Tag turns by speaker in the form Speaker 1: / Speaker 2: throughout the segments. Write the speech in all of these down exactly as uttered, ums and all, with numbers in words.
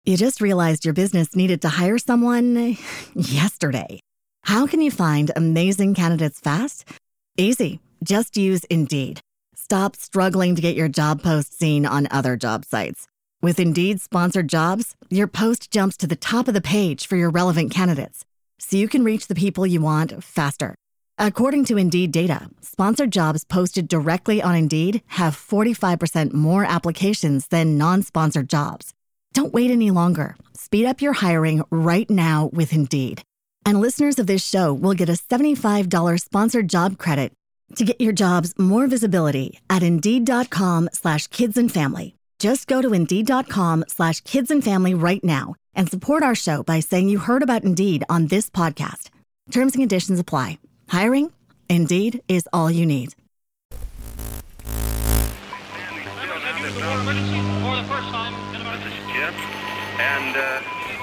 Speaker 1: You just realized your business needed to hire someone yesterday. How can you find amazing candidates fast? Easy. Just use Indeed. Stop struggling to get your job post seen on other job sites. With Indeed sponsored jobs, your post jumps to the top of the page for your relevant candidates, so you can reach the people you want faster. According to Indeed data, sponsored jobs posted directly on Indeed have forty-five percent more applications than non-sponsored jobs. Don't wait any longer. Speed up your hiring right now with Indeed. And listeners of this show will get a seventy-five dollars sponsored job credit to get your jobs more visibility at Indeed.com slash kids and family. Just go to Indeed.com slash kids and family right now and support our show by saying you heard about Indeed on this podcast. Terms and conditions apply. Hiring? Indeed is all you need.
Speaker 2: And uh,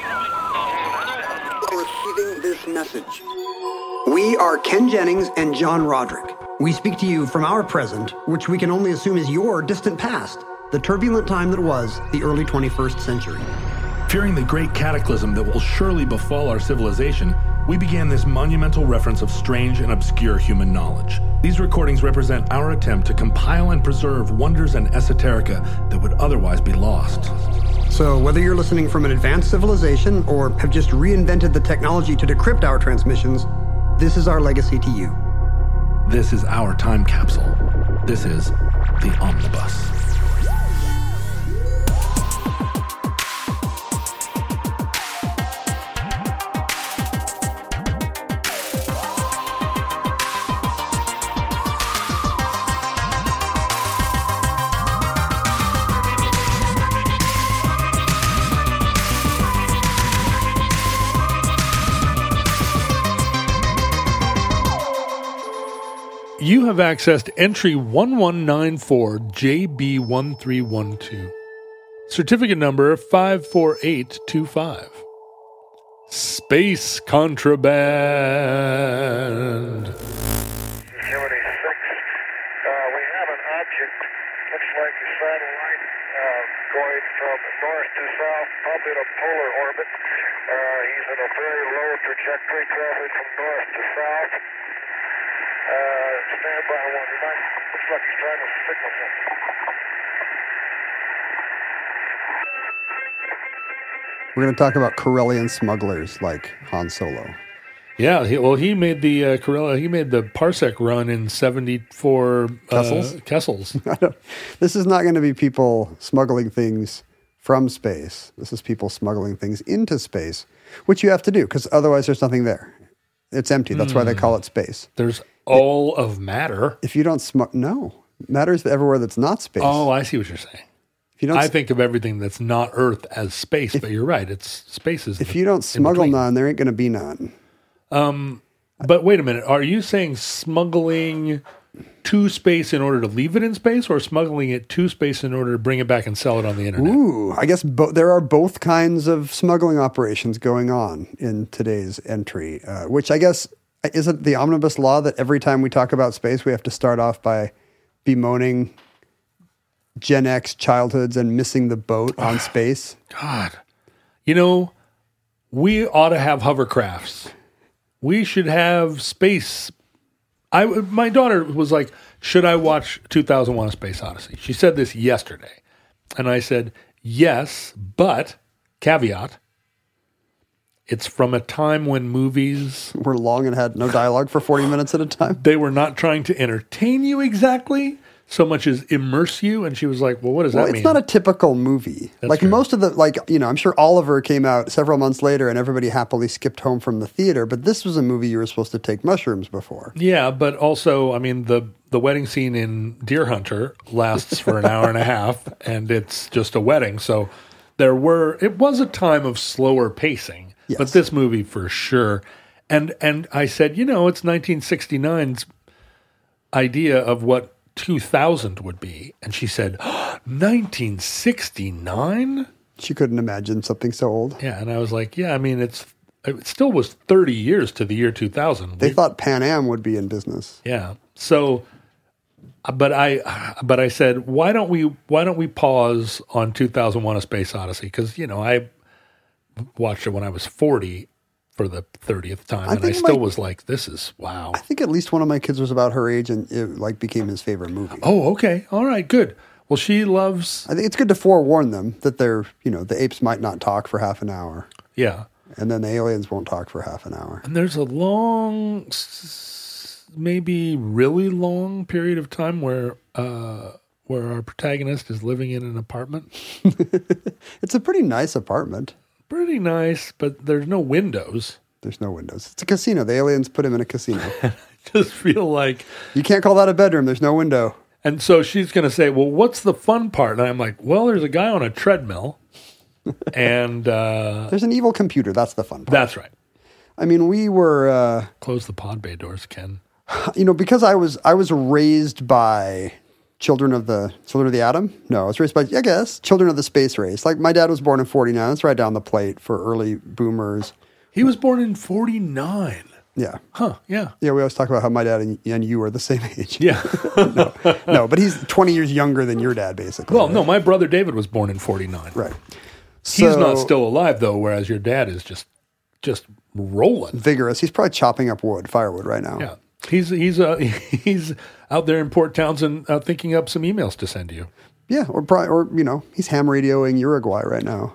Speaker 3: receiving this message. We are Ken Jennings and John Roderick. We speak to you from our present, which we can only assume is your distant past, the turbulent time that was the early twenty-first century.
Speaker 4: Fearing the great cataclysm that will surely befall our civilization, we began this monumental reference of strange and obscure human knowledge. These recordings represent our attempt to compile and preserve wonders and esoterica that would otherwise be lost.
Speaker 3: So whether you're listening from an advanced civilization or have just reinvented the technology to decrypt our transmissions, this is our legacy to you.
Speaker 4: This is our time capsule. This is the Omnibus. You have accessed entry one one nine four J B one three one two. Certificate number five four eight two five. Space contraband.
Speaker 5: seventy-six. Uh, we have an object, looks like a satellite, uh, going from north to south, probably in a polar orbit. Uh, he's in a very low trajectory, traveling from north to south. Uh, stand by one. He might, looks like he's trying to signal something.
Speaker 3: We're going to talk about Corellian smugglers like Han Solo.
Speaker 4: Yeah, he, well, he made the uh, Corella, he made the Parsec run in seventy-four
Speaker 3: Kessels.
Speaker 4: Uh, Kessels.
Speaker 3: This is not going to be people smuggling things from space. This is people smuggling things into space, which you have to do because otherwise there's nothing there. It's empty. That's mm. why they call it space.
Speaker 4: There's all it, of matter.
Speaker 3: If you don't smuggle, no. Matter's everywhere that's not space.
Speaker 4: Oh, I see what you're saying.
Speaker 3: If you don't
Speaker 4: I think of everything that's not Earth as space, if, but you're right. It's spaces.
Speaker 3: If you don't smuggle none, there ain't going to be none.
Speaker 4: Um, but wait a minute. Are you saying smuggling to space in order to leave it in space, or smuggling it to space in order to bring it back and sell it on the internet?
Speaker 3: Ooh, I guess bo- there are both kinds of smuggling operations going on in today's entry, uh, which I guess isn't the omnibus law that every time we talk about space, we have to start off by bemoaning Gen X childhoods and missing the boat on space.
Speaker 4: God, you know, we ought to have hovercrafts. We should have space. I, my daughter was like, should I watch two thousand one: A Space Odyssey? She said this yesterday. And I said, yes, but caveat, it's from a time when movies
Speaker 3: were long and had no dialogue for forty minutes at a time.
Speaker 4: They were not trying to entertain you exactly so much as immerse you. And she was like, well, what does
Speaker 3: well,
Speaker 4: that
Speaker 3: mean?
Speaker 4: mean?
Speaker 3: It's not a typical movie.
Speaker 4: That's
Speaker 3: like
Speaker 4: true.
Speaker 3: Most of the, like, you know, I'm sure Oliver came out several months later and everybody happily skipped home from the theater, but this was a movie you were supposed to take mushrooms before.
Speaker 4: Yeah, but also, I mean, the, the wedding scene in Deer Hunter lasts for an hour and a half, and it's just a wedding. So there were, it was a time of slower pacing,
Speaker 3: yes.
Speaker 4: But this movie for sure. And, and I said, you know, it's nineteen sixty-nine's idea of what two thousand would be. And she said, oh, nineteen sixty-nine?
Speaker 3: She couldn't imagine something so old.
Speaker 4: Yeah, and I was like, yeah, I mean, it's it still was thirty years to the year two thousand.
Speaker 3: They
Speaker 4: we,
Speaker 3: thought Pan Am would be in business.
Speaker 4: Yeah. So, but I, but I said, why don't we, why don't we pause on two thousand one: A Space Odyssey? Because, you know, I, watched it when I was forty for the thirtieth time,
Speaker 3: I
Speaker 4: and I
Speaker 3: think
Speaker 4: still
Speaker 3: my-
Speaker 4: was like, "This is wow."
Speaker 3: I think at least one of my kids was about her age, and it like became his favorite movie.
Speaker 4: Oh, okay, all right, good. Well, she loves,
Speaker 3: I think it's good to forewarn them that they're, you know, the apes might not talk for half an hour,
Speaker 4: yeah.
Speaker 3: and then the aliens won't talk for half an hour.
Speaker 4: And there's a long, s- maybe really long period of time where uh, where our protagonist is living in an apartment.
Speaker 3: It's a pretty nice apartment.
Speaker 4: Pretty nice, but there's no windows.
Speaker 3: There's no windows. It's a casino. The aliens put him in a casino.
Speaker 4: Just feel like,
Speaker 3: You can't call that a bedroom. There's no window.
Speaker 4: and so she's going to say, "Well, what's the fun part?" And I'm like, "Well, there's a guy on a treadmill, and uh,
Speaker 3: There's an evil computer. That's the fun part.
Speaker 4: that's right."
Speaker 3: I mean, we were, uh,
Speaker 4: Close the pod bay doors, Ken.
Speaker 3: you know, because I was I was raised by children of the children of the atom. No, I was raised by, I guess, children of the space race. Like my dad was born in forty-nine. That's right down the plate for early boomers.
Speaker 4: He was born in forty-nine.
Speaker 3: Yeah.
Speaker 4: Huh? Yeah.
Speaker 3: Yeah, we always talk about how my dad and, and you are the same age.
Speaker 4: Yeah.
Speaker 3: No, but he's twenty years younger than your dad, basically.
Speaker 4: Well,
Speaker 3: right?
Speaker 4: no, my brother David was born in forty-nine.
Speaker 3: Right.
Speaker 4: He's not
Speaker 3: So-
Speaker 4: still alive though, whereas your dad is just just rolling.
Speaker 3: vigorous. He's probably chopping up wood, firewood right now.
Speaker 4: Yeah. He's he's uh, he's out there in Port Townsend uh, thinking up some emails to send to you.
Speaker 3: Yeah, or probably, or you know, he's ham radioing Uruguay right now.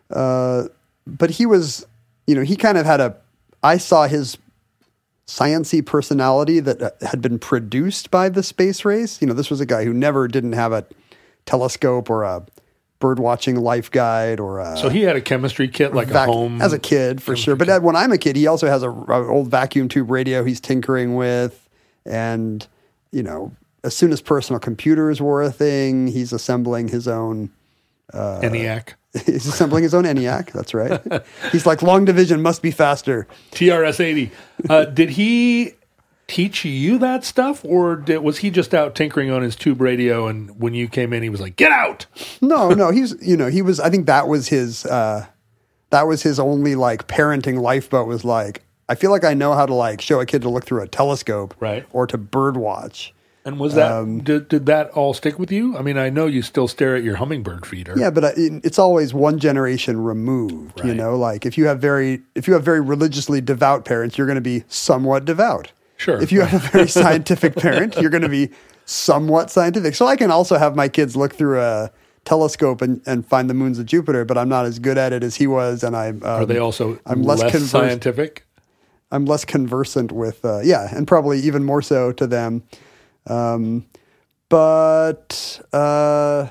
Speaker 3: Uh, but he was, you know, he kind of had a. I saw his science-y personality that uh, had been produced by the space race. You know, this was a guy who never didn't have a telescope or a bird-watching life guide or a.
Speaker 4: So he had a chemistry kit like
Speaker 3: vac-
Speaker 4: a home
Speaker 3: as a kid for sure. But uh, when I'm a kid, he also has a, a old vacuum tube radio he's tinkering with, and you know, as soon as personal computers were a thing, he's assembling his own. Uh,
Speaker 4: ENIAC.
Speaker 3: He's assembling his own ENIAC. That's right. He's like, long division must be faster.
Speaker 4: T R S eighty. Uh, did he teach you that stuff, or did, was he just out tinkering on his tube radio? And when you came in, he was like, "Get out!"
Speaker 3: No, no, he's you know he was. I think that was his. Uh, that was his only like parenting lifeboat. Was like, I feel like I know how to like show a kid to look through a telescope,
Speaker 4: Right.
Speaker 3: or to bird watch.
Speaker 4: And was that
Speaker 3: Um,
Speaker 4: did, did that all stick with you? I mean, I know you still stare at your hummingbird feeder.
Speaker 3: Yeah, but I, it's always one generation removed. You
Speaker 4: Right.
Speaker 3: know, like if you have very if you have very religiously devout parents, you're going to be somewhat devout.
Speaker 4: Sure.
Speaker 3: If you have a very scientific parent, you're going to be somewhat scientific. So I can also have my kids look through a telescope and, and find the moons of Jupiter, but I'm not as good at it as he was, and I'm. Um,
Speaker 4: Are they also
Speaker 3: I'm less
Speaker 4: less,
Speaker 3: conversed-
Speaker 4: scientific?
Speaker 3: I'm less conversant with, uh, yeah, and probably even more so to them. Um, but uh,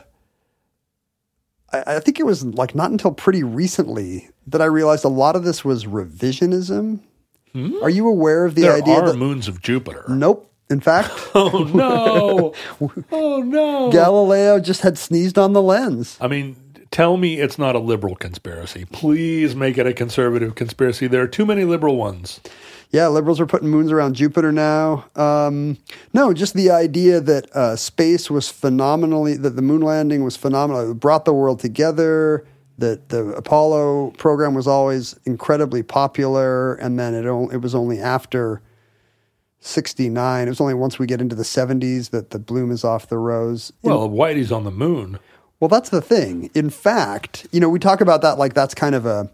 Speaker 3: I, I think it was like not until pretty recently that I realized a lot of this was revisionism. Are you aware of the
Speaker 4: There
Speaker 3: idea
Speaker 4: are
Speaker 3: that?
Speaker 4: moons of Jupiter.
Speaker 3: Nope. In fact,
Speaker 4: Oh no! Oh no!
Speaker 3: Galileo just had sneezed on the lens.
Speaker 4: I mean, tell me it's not a liberal conspiracy. Please make it a conservative conspiracy. There are too many liberal ones.
Speaker 3: Yeah, liberals are putting moons around Jupiter now. Um, no, just the idea that uh, space was phenomenally, that the moon landing was phenomenal. It brought the world together, that the Apollo program was always incredibly popular, and then it, o- it was only after sixty-nine, it was only once we get into the seventies that the bloom is off the rose. In-
Speaker 4: Well, Whitey's on the moon.
Speaker 3: Well, that's the thing. In fact, you know, we talk about that like that's kind of a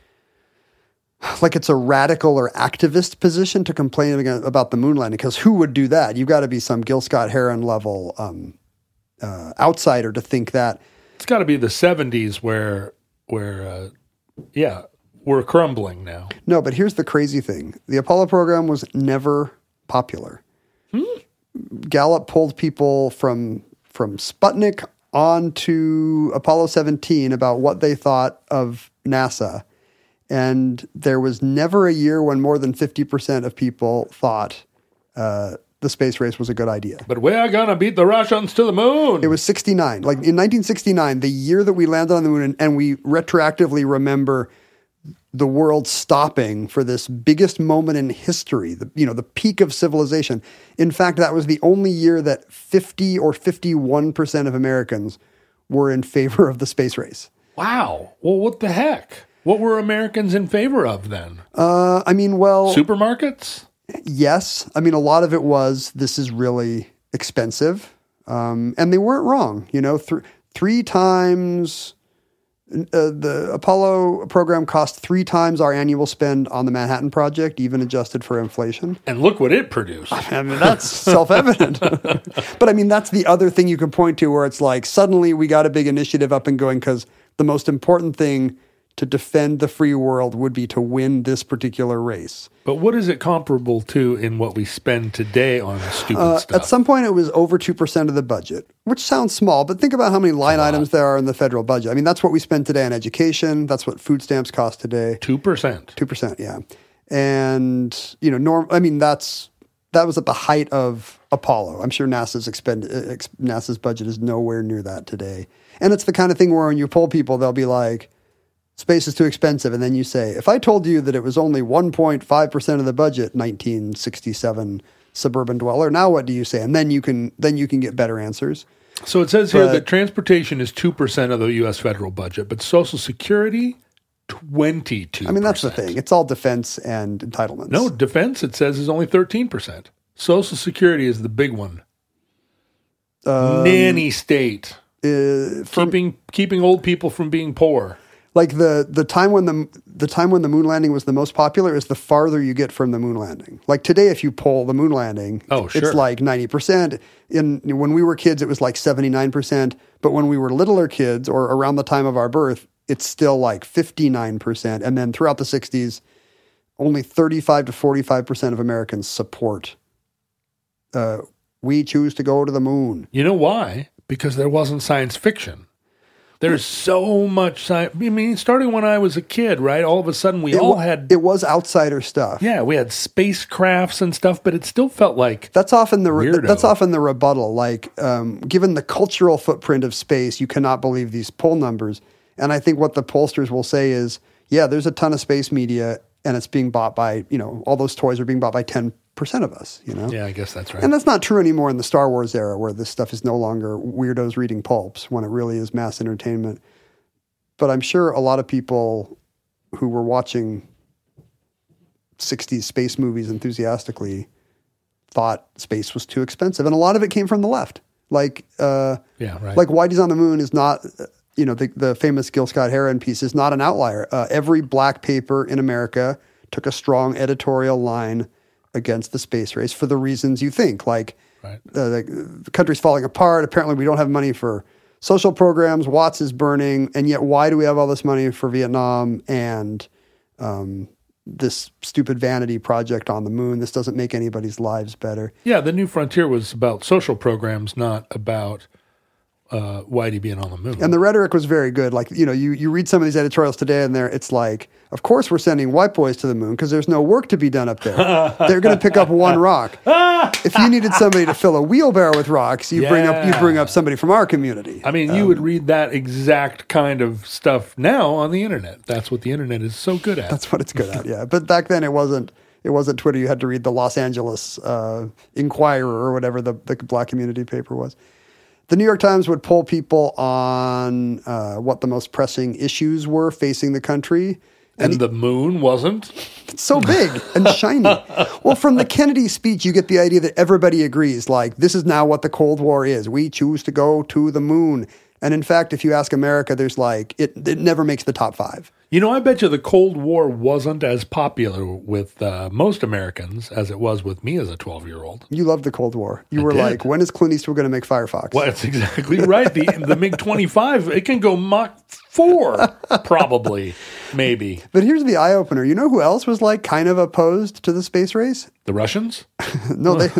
Speaker 3: like it's a radical or activist position to complain against, about the moon landing, because who would do that? You've got to be some Gil Scott Heron level um, uh, outsider to think that.
Speaker 4: It's got to be the seventies where, where, uh, yeah, we're crumbling now.
Speaker 3: No, but here's the crazy thing. The Apollo program was never popular. Gallup polled people from from Sputnik on to Apollo seventeen about what they thought of NASA. And there was never a year when more than fifty percent of people thought uh, the space race was a good idea.
Speaker 4: But we're gonna beat the Russians to the moon.
Speaker 3: It was sixty-nine. Like in nineteen sixty-nine, the year that we landed on the moon, and, and we retroactively remember the world stopping for this biggest moment in history, the, you know, the peak of civilization. In fact, that was the only year that fifty or fifty-one percent of Americans were in favor of the space race.
Speaker 4: Wow. Well, what the heck? What were Americans in favor of then?
Speaker 3: Uh, I mean, well,
Speaker 4: Supermarkets?
Speaker 3: yes. I mean, a lot of it was, this is really expensive. Um, and they weren't wrong. You know, th- three times Uh, the Apollo program cost three times our annual spend on the Manhattan Project, even adjusted for inflation.
Speaker 4: And look what it produced.
Speaker 3: I mean, that's self-evident. But I mean, that's the other thing you can point to where it's like, suddenly we got a big initiative up and going because the most important thing to defend the free world would be to win this particular race.
Speaker 4: But what is it comparable to in what we spend today on stupid
Speaker 3: Uh,
Speaker 4: stuff?
Speaker 3: at some point, it was over two percent of the budget, which sounds small, but think about how many line items there are in the federal budget. I mean, that's what we spend today on education. That's what food stamps cost today.
Speaker 4: two percent.
Speaker 3: two percent, yeah. And, you know, norm. I mean, that's that was at the height of Apollo. I'm sure NASA's expend ex, NASA's budget is nowhere near that today. And it's the kind of thing where when you poll people, they'll be like, space is too expensive. And then you say, if I told you that it was only one point five percent of the budget, nineteen sixty-seven suburban dweller, now what do you say? And then you can then you can get better answers.
Speaker 4: So it says here
Speaker 3: But-
Speaker 4: that transportation is two percent of the U S federal budget, but Social Security, twenty-two percent.
Speaker 3: I mean, that's the thing. It's all defense and entitlements.
Speaker 4: No, defense, it says, is only thirteen percent. Social Security is the big one.
Speaker 3: Um,
Speaker 4: Nanny state.
Speaker 3: Uh, for,
Speaker 4: Keeping keeping old people from being poor.
Speaker 3: like the the time when the the time when the moon landing was the most popular is the farther you get from the moon landing. Like today, if you poll the moon landing,
Speaker 4: Oh, sure.
Speaker 3: it's like ninety percent. In when we were kids, it was like seventy nine percent. But when we were littler kids, or around the time of our birth, it's still like fifty nine percent. And then throughout the sixties, only thirty five to forty five percent of Americans support. Uh, we choose to go to the moon.
Speaker 4: You know why? Because there wasn't science fiction. There's so much science. I mean, starting when I was a kid, right? All of a sudden, we
Speaker 3: It,
Speaker 4: all
Speaker 3: wa-
Speaker 4: had,
Speaker 3: it was outsider stuff.
Speaker 4: yeah, we had spacecrafts and stuff, but it still felt like,
Speaker 3: That's often the re-
Speaker 4: Weirdo.
Speaker 3: that's often the rebuttal. Like, um, given the cultural footprint of space, you cannot believe these poll numbers. And I think what the pollsters will say is, yeah, there's a ton of space media, and it's being bought by, you know, all those toys are being bought by ten percent of us. You know,
Speaker 4: yeah, I guess that's right.
Speaker 3: and that's not true anymore in the Star Wars era, where this stuff is no longer weirdos reading pulps, when it really is mass entertainment. But I'm sure a lot of people who were watching sixties space movies enthusiastically thought space was too expensive. And a lot of it came from the left. Like, uh,
Speaker 4: yeah, right.
Speaker 3: like Whitey's on the Moon is not, uh, you know, the, the famous Gil Scott-Heron piece is not an outlier. Uh, every black paper in America took a strong editorial line against the space race for the reasons you think. Like,
Speaker 4: Right.
Speaker 3: uh, the, the country's falling apart. Apparently, we don't have money for social programs. Watts is burning. And yet, why do we have all this money for Vietnam and um, this stupid vanity project on the moon? This doesn't make anybody's lives better.
Speaker 4: Yeah, the New Frontier was about social programs, not about uh, Whitey being on the moon.
Speaker 3: And the rhetoric was very good. Like, you know, you, you read some of these editorials today and there it's like, of course we're sending white boys to the moon because there's no work to be done up there. They're going to pick up one rock. If you needed somebody to fill a wheelbarrow with rocks, you bring up you bring up somebody from our community.
Speaker 4: I mean, you would read that exact kind of stuff now on the internet. That's what the internet is so good at.
Speaker 3: That's what it's good at, yeah. But back then it wasn't it wasn't Twitter. You had to read the Los Angeles uh, Inquirer or whatever the, the black community paper was. The New York Times would poll people on uh, what the most pressing issues were facing the country.
Speaker 4: and the moon wasn't.
Speaker 3: It's so big and shiny. Well, from the Kennedy speech, you get the idea that everybody agrees, like, this is now what the Cold War is. We choose to go to the moon. And in fact, if you ask America, there's like, it, it never makes the top five.
Speaker 4: You know, I bet you the Cold War wasn't as popular with uh, most Americans as it was with me as a twelve-year-old.
Speaker 3: You loved the Cold War. You
Speaker 4: I
Speaker 3: were
Speaker 4: did.
Speaker 3: like, when is Clint Eastwood going to make Firefox?
Speaker 4: Well, that's exactly right. The the MiG twenty-five, it can go Mach four, probably, maybe.
Speaker 3: But here's the eye-opener. You know who else was like kind of opposed to the space race?
Speaker 4: The Russians?
Speaker 3: No, they...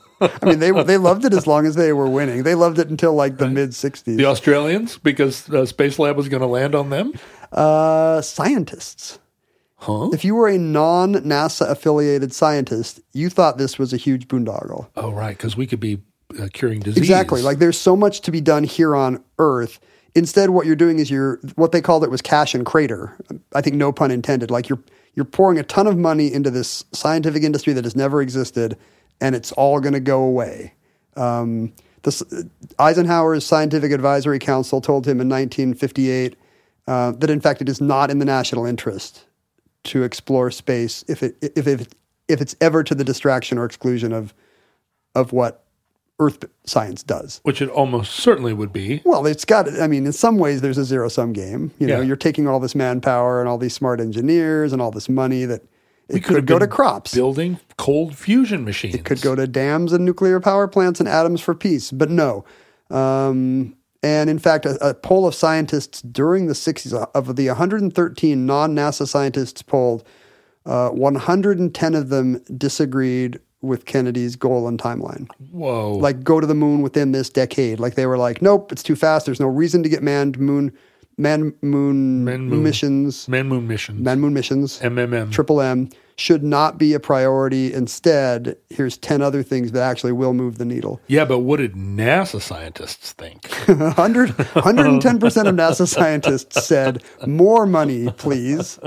Speaker 3: I mean, they they loved it as long as they were winning. They loved it until like the mid-sixties.
Speaker 4: The Australians, because uh, Space Lab was going to land on them?
Speaker 3: Uh, scientists.
Speaker 4: Huh?
Speaker 3: If you were a non-NASA affiliated scientist, you thought this was a huge boondoggle.
Speaker 4: Oh, right, because we could be uh, curing disease.
Speaker 3: Exactly. Like there's so much to be done here on Earth. Instead, what you're doing is you're what they called it was cash and crater. I think no pun intended. Like you're you're pouring a ton of money into this scientific industry that has never existed, and it's all going to go away. Um, this, Eisenhower's Scientific Advisory Council told him in nineteen fifty-eight uh, that in fact it is not in the national interest to explore space if it if it if it's ever to the distraction or exclusion of of what Earth science does.
Speaker 4: Which it almost certainly would be.
Speaker 3: Well, it's got, I mean, in some ways there's a zero-sum game. You know,
Speaker 4: Yeah.
Speaker 3: you're taking all this manpower and all these smart engineers and all this money that
Speaker 4: We
Speaker 3: it could
Speaker 4: have
Speaker 3: go to
Speaker 4: been
Speaker 3: crops.
Speaker 4: Building cold fusion machines.
Speaker 3: It could go to dams and nuclear power plants and atoms for peace, but no. Um, and in fact, a, a poll of scientists during the sixties, of the one hundred thirteen non-NASA scientists polled, uh, one hundred ten of them disagreed with Kennedy's goal and timeline.
Speaker 4: Whoa.
Speaker 3: Like, go to the moon within this decade. Like, they were like, nope, it's too fast. There's no reason to get manned moon, man moon,
Speaker 4: Man moon.
Speaker 3: missions.
Speaker 4: Man moon missions.
Speaker 3: Man moon missions.
Speaker 4: M M M.
Speaker 3: Triple M should not be a priority. Instead, here's ten other things that actually will move the needle.
Speaker 4: Yeah, but what did NASA scientists think?
Speaker 3: one hundred, one hundred ten percent of NASA scientists said, more money, please.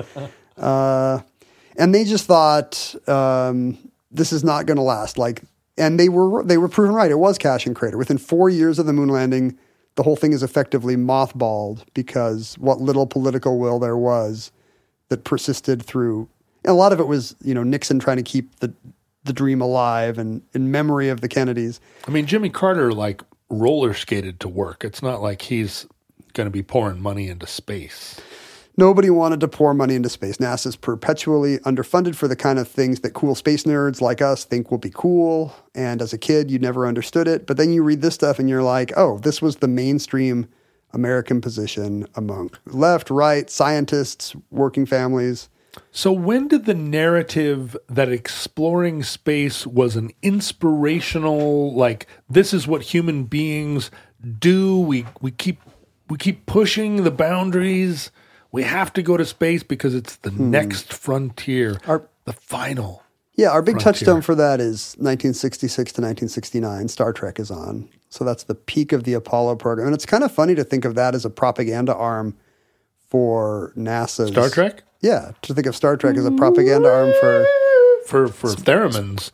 Speaker 3: Uh, and they just thought, um, this is not going to last. Like, and they were they were proven right. It was cache and crater. Within four years of the moon landing, the whole thing is effectively mothballed because what little political will there was that persisted through. And a lot of it was, you know, Nixon trying to keep the the dream alive and in memory of the Kennedys.
Speaker 4: I mean, Jimmy Carter, like, roller skated to work. It's not like he's going to be pouring money into space.
Speaker 3: Nobody wanted to pour money into space. NASA's perpetually underfunded for the kind of things that cool space nerds like us think will be cool. And as a kid, you never understood it. But then you read this stuff and you're like, oh, this was the mainstream American position among left, right, scientists, working families.
Speaker 4: So when did the narrative that exploring space was an inspirational, like, this is what human beings do, we we keep we keep pushing the boundaries, we have to go to space because it's the hmm. next frontier,
Speaker 3: our,
Speaker 4: the final
Speaker 3: Yeah, our big
Speaker 4: frontier.
Speaker 3: touchstone for that is nineteen sixty-six to nineteen sixty-nine, Star Trek is on. So that's the peak of the Apollo program. And it's kind of funny to think of that as a propaganda arm for NASA's...
Speaker 4: Star Trek?
Speaker 3: Yeah, to think of Star Trek as a propaganda arm for...
Speaker 4: For for theremins.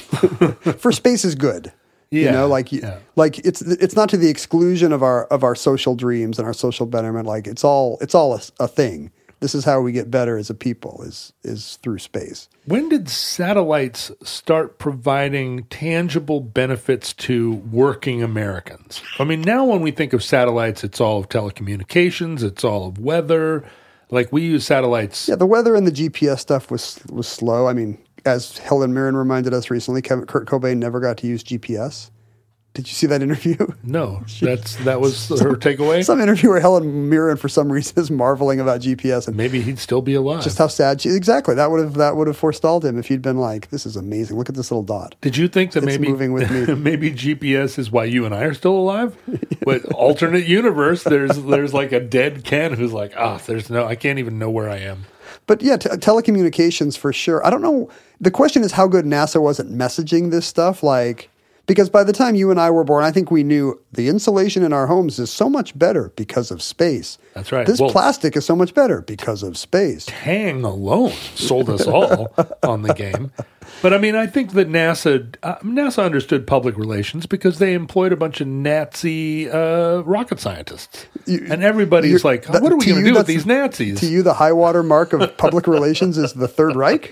Speaker 3: For space is good.
Speaker 4: Yeah,
Speaker 3: you know, like
Speaker 4: yeah.
Speaker 3: like it's it's not to the exclusion of our of our social dreams and our social betterment. Like it's all it's all a, a thing. This is how we get better as a people is is through space.
Speaker 4: When did satellites start providing tangible benefits to working Americans? I mean, now when we think of satellites, it's all of telecommunications, it's all of weather. Like, we use satellites.
Speaker 3: Yeah, the weather and the G P S stuff was was slow. I mean, as Helen Mirren reminded us recently, Kevin, Kurt Cobain never got to use G P S. Did you see that interview?
Speaker 4: No, that's that was her takeaway.
Speaker 3: Some interview where Helen Mirren, for some reason, is marveling about G P S and
Speaker 4: maybe he'd still be alive.
Speaker 3: Just how sad she. Exactly, that would have that would have forestalled him if he'd been like, "This is amazing. Look at this little dot."
Speaker 4: Did you think that
Speaker 3: it's
Speaker 4: maybe
Speaker 3: moving with me?
Speaker 4: Maybe G P S is why you and I are still alive? But alternate universe, there's there's like a dead Ken who's like, ah, oh, there's no, I can't even know where I am.
Speaker 3: But yeah, t- telecommunications for sure. I don't know. The question is how good NASA was at messaging this stuff. Like, because by the time you and I were born, I think we knew the insulation in our homes is so much better because of space.
Speaker 4: That's right.
Speaker 3: This
Speaker 4: well,
Speaker 3: plastic is so much better because of space.
Speaker 4: Tang alone sold us all on the game. But I mean, I think that NASA uh, NASA understood public relations because they employed a bunch of Nazi uh, rocket scientists, you, and everybody's like, oh,
Speaker 3: that,
Speaker 4: "What are we going to do with these
Speaker 3: the,
Speaker 4: Nazis?"
Speaker 3: To you, the high water mark of public relations is the Third Reich.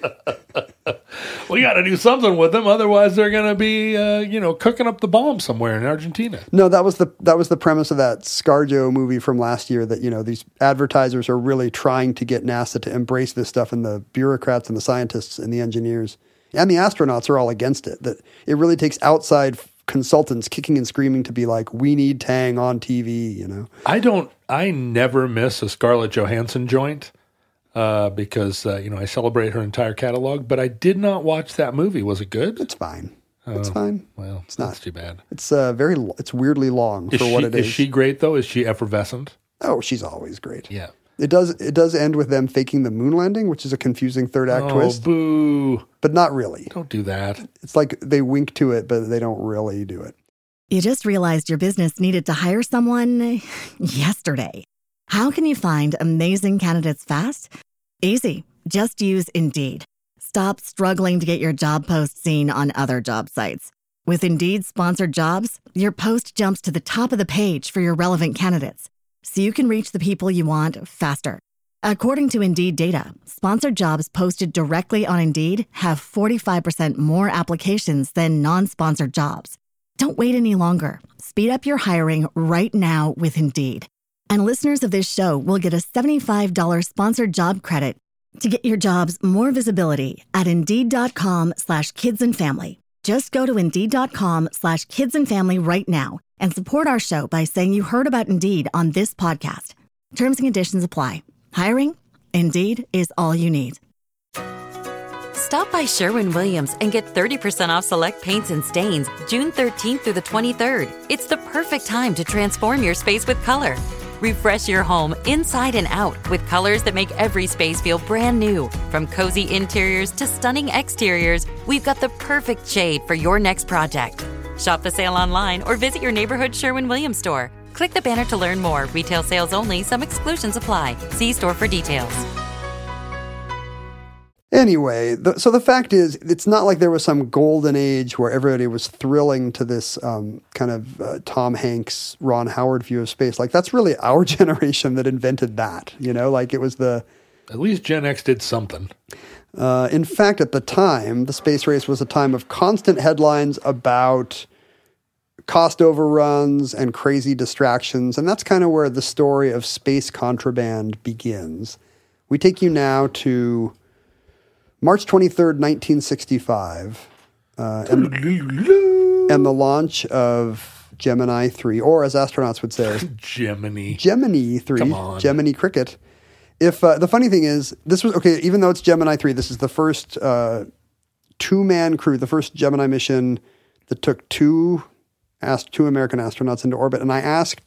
Speaker 4: We got to do something with them, otherwise they're going to be, uh, you know, cooking up the bomb somewhere in Argentina.
Speaker 3: No, that was the that was the premise of that ScarJo movie from last year. That, you know, these advertisers are really trying to get NASA to embrace this stuff, and the bureaucrats and the scientists and the engineers and the astronauts are all against it. That it really takes outside consultants kicking and screaming to be like, we need Tang on T V, you know.
Speaker 4: I don't, I never miss a Scarlett Johansson joint uh, because, uh, you know, I celebrate her entire catalog, but I did not watch that movie. Was it good?
Speaker 3: It's fine.
Speaker 4: Oh,
Speaker 3: it's fine.
Speaker 4: Well,
Speaker 3: it's
Speaker 4: that's
Speaker 3: not
Speaker 4: too bad.
Speaker 3: It's uh, very, it's weirdly long
Speaker 4: is
Speaker 3: for
Speaker 4: she,
Speaker 3: what it is.
Speaker 4: Is she great though? Is she effervescent?
Speaker 3: Oh, she's always great.
Speaker 4: Yeah.
Speaker 3: It does It does end with them faking the moon landing, which is a confusing third act
Speaker 4: oh,
Speaker 3: twist.
Speaker 4: Boo.
Speaker 3: But not really.
Speaker 4: Don't do that.
Speaker 3: It's like they wink to it, but they don't really do it.
Speaker 1: You just realized your business needed to hire someone yesterday. How can you find amazing candidates fast? Easy. Just use Indeed. Stop struggling to get your job post seen on other job sites. With Indeed sponsored jobs, your post jumps to the top of the page for your relevant candidates, so you can reach the people you want faster. According to Indeed data, sponsored jobs posted directly on Indeed have forty-five percent more applications than non-sponsored jobs. Don't wait any longer. Speed up your hiring right now with Indeed. And listeners of this show will get a seventy-five dollars sponsored job credit to get your jobs more visibility at Indeed.com slash kids and family. Just go to Indeed.com slash kids and family right now and support our show by saying you heard about Indeed on this podcast. Terms and conditions apply. Hiring? Indeed is all you need.
Speaker 6: Stop by Sherwin-Williams and get thirty percent off select paints and stains June thirteenth through the twenty-third. It's the perfect time to transform your space with color. Refresh your home inside and out with colors that make every space feel brand new. From cozy interiors to stunning exteriors, we've got the perfect shade for your next project. Shop the sale online or visit your neighborhood Sherwin-Williams store. Click the banner to learn more. Retail sales only. Some exclusions apply. See store for details.
Speaker 3: Anyway, the, so the fact is, it's not like there was some golden age where everybody was thrilling to this um, kind of uh, Tom Hanks, Ron Howard view of space. Like, that's really our generation that invented that, you know? Like, it was the...
Speaker 4: At least Gen X did something.
Speaker 3: Uh, in fact, at the time, the space race was a time of constant headlines about cost overruns and crazy distractions, and that's kind of where the story of space contraband begins. We take you now to March twenty-third, nineteen sixty-five, uh, and, and the launch of Gemini three, or as astronauts would say,
Speaker 4: Gemini.
Speaker 3: Gemini three,
Speaker 4: Come on.
Speaker 3: Gemini cricket. If uh, the funny thing is, this was, okay, even though it's Gemini three, this is the first uh, two-man crew, the first Gemini mission that took two, ast- two American astronauts into orbit. And I asked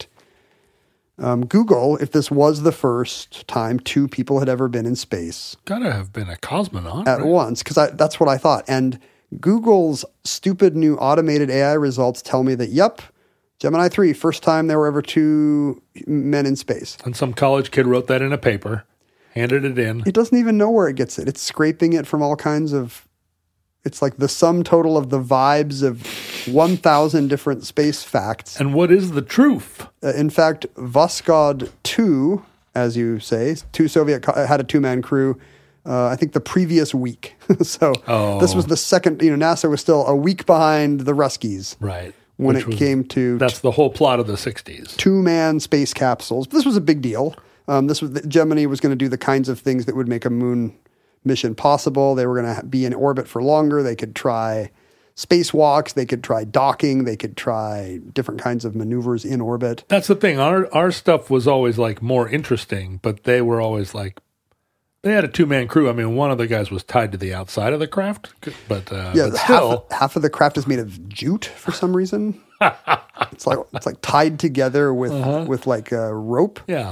Speaker 3: um, Google if this was the first time two people had ever been in space.
Speaker 4: Gotta have been a cosmonaut.
Speaker 3: At
Speaker 4: right?
Speaker 3: once, because that's what I thought. And Google's stupid new automated A I results tell me that, yep, Gemini three, first time there were ever two men in space.
Speaker 4: And some college kid wrote that in a paper, handed it in.
Speaker 3: It doesn't even know where it gets it. It's scraping it from all kinds of, it's like the sum total of the vibes of one thousand different space facts.
Speaker 4: And what is the truth?
Speaker 3: Uh, in fact, Voskhod two, as you say, two Soviet, co- had a two-man crew, uh, I think the previous week. so
Speaker 4: Oh.
Speaker 3: this was the second, you know, NASA was still a week behind the Ruskies.
Speaker 4: Right.
Speaker 3: When
Speaker 4: Which
Speaker 3: it
Speaker 4: was-
Speaker 3: came to
Speaker 4: That's the whole plot of the sixties.
Speaker 3: two-man space capsules. This was a big deal. Um, this was Gemini was going to do the kinds of things that would make a moon mission possible. They were going to be in orbit for longer. They could try spacewalks. They could try docking. They could try different kinds of maneuvers in orbit.
Speaker 4: That's the thing. Our our stuff was always like more interesting, but they were always like, they had a two-man crew. I mean, one of the guys was tied to the outside of the craft, but, uh,
Speaker 3: Yeah,
Speaker 4: but
Speaker 3: half,
Speaker 4: still.
Speaker 3: half of the craft is made of jute for some reason. it's like it's like tied together with
Speaker 4: Uh-huh.
Speaker 3: with like a rope.
Speaker 4: Yeah.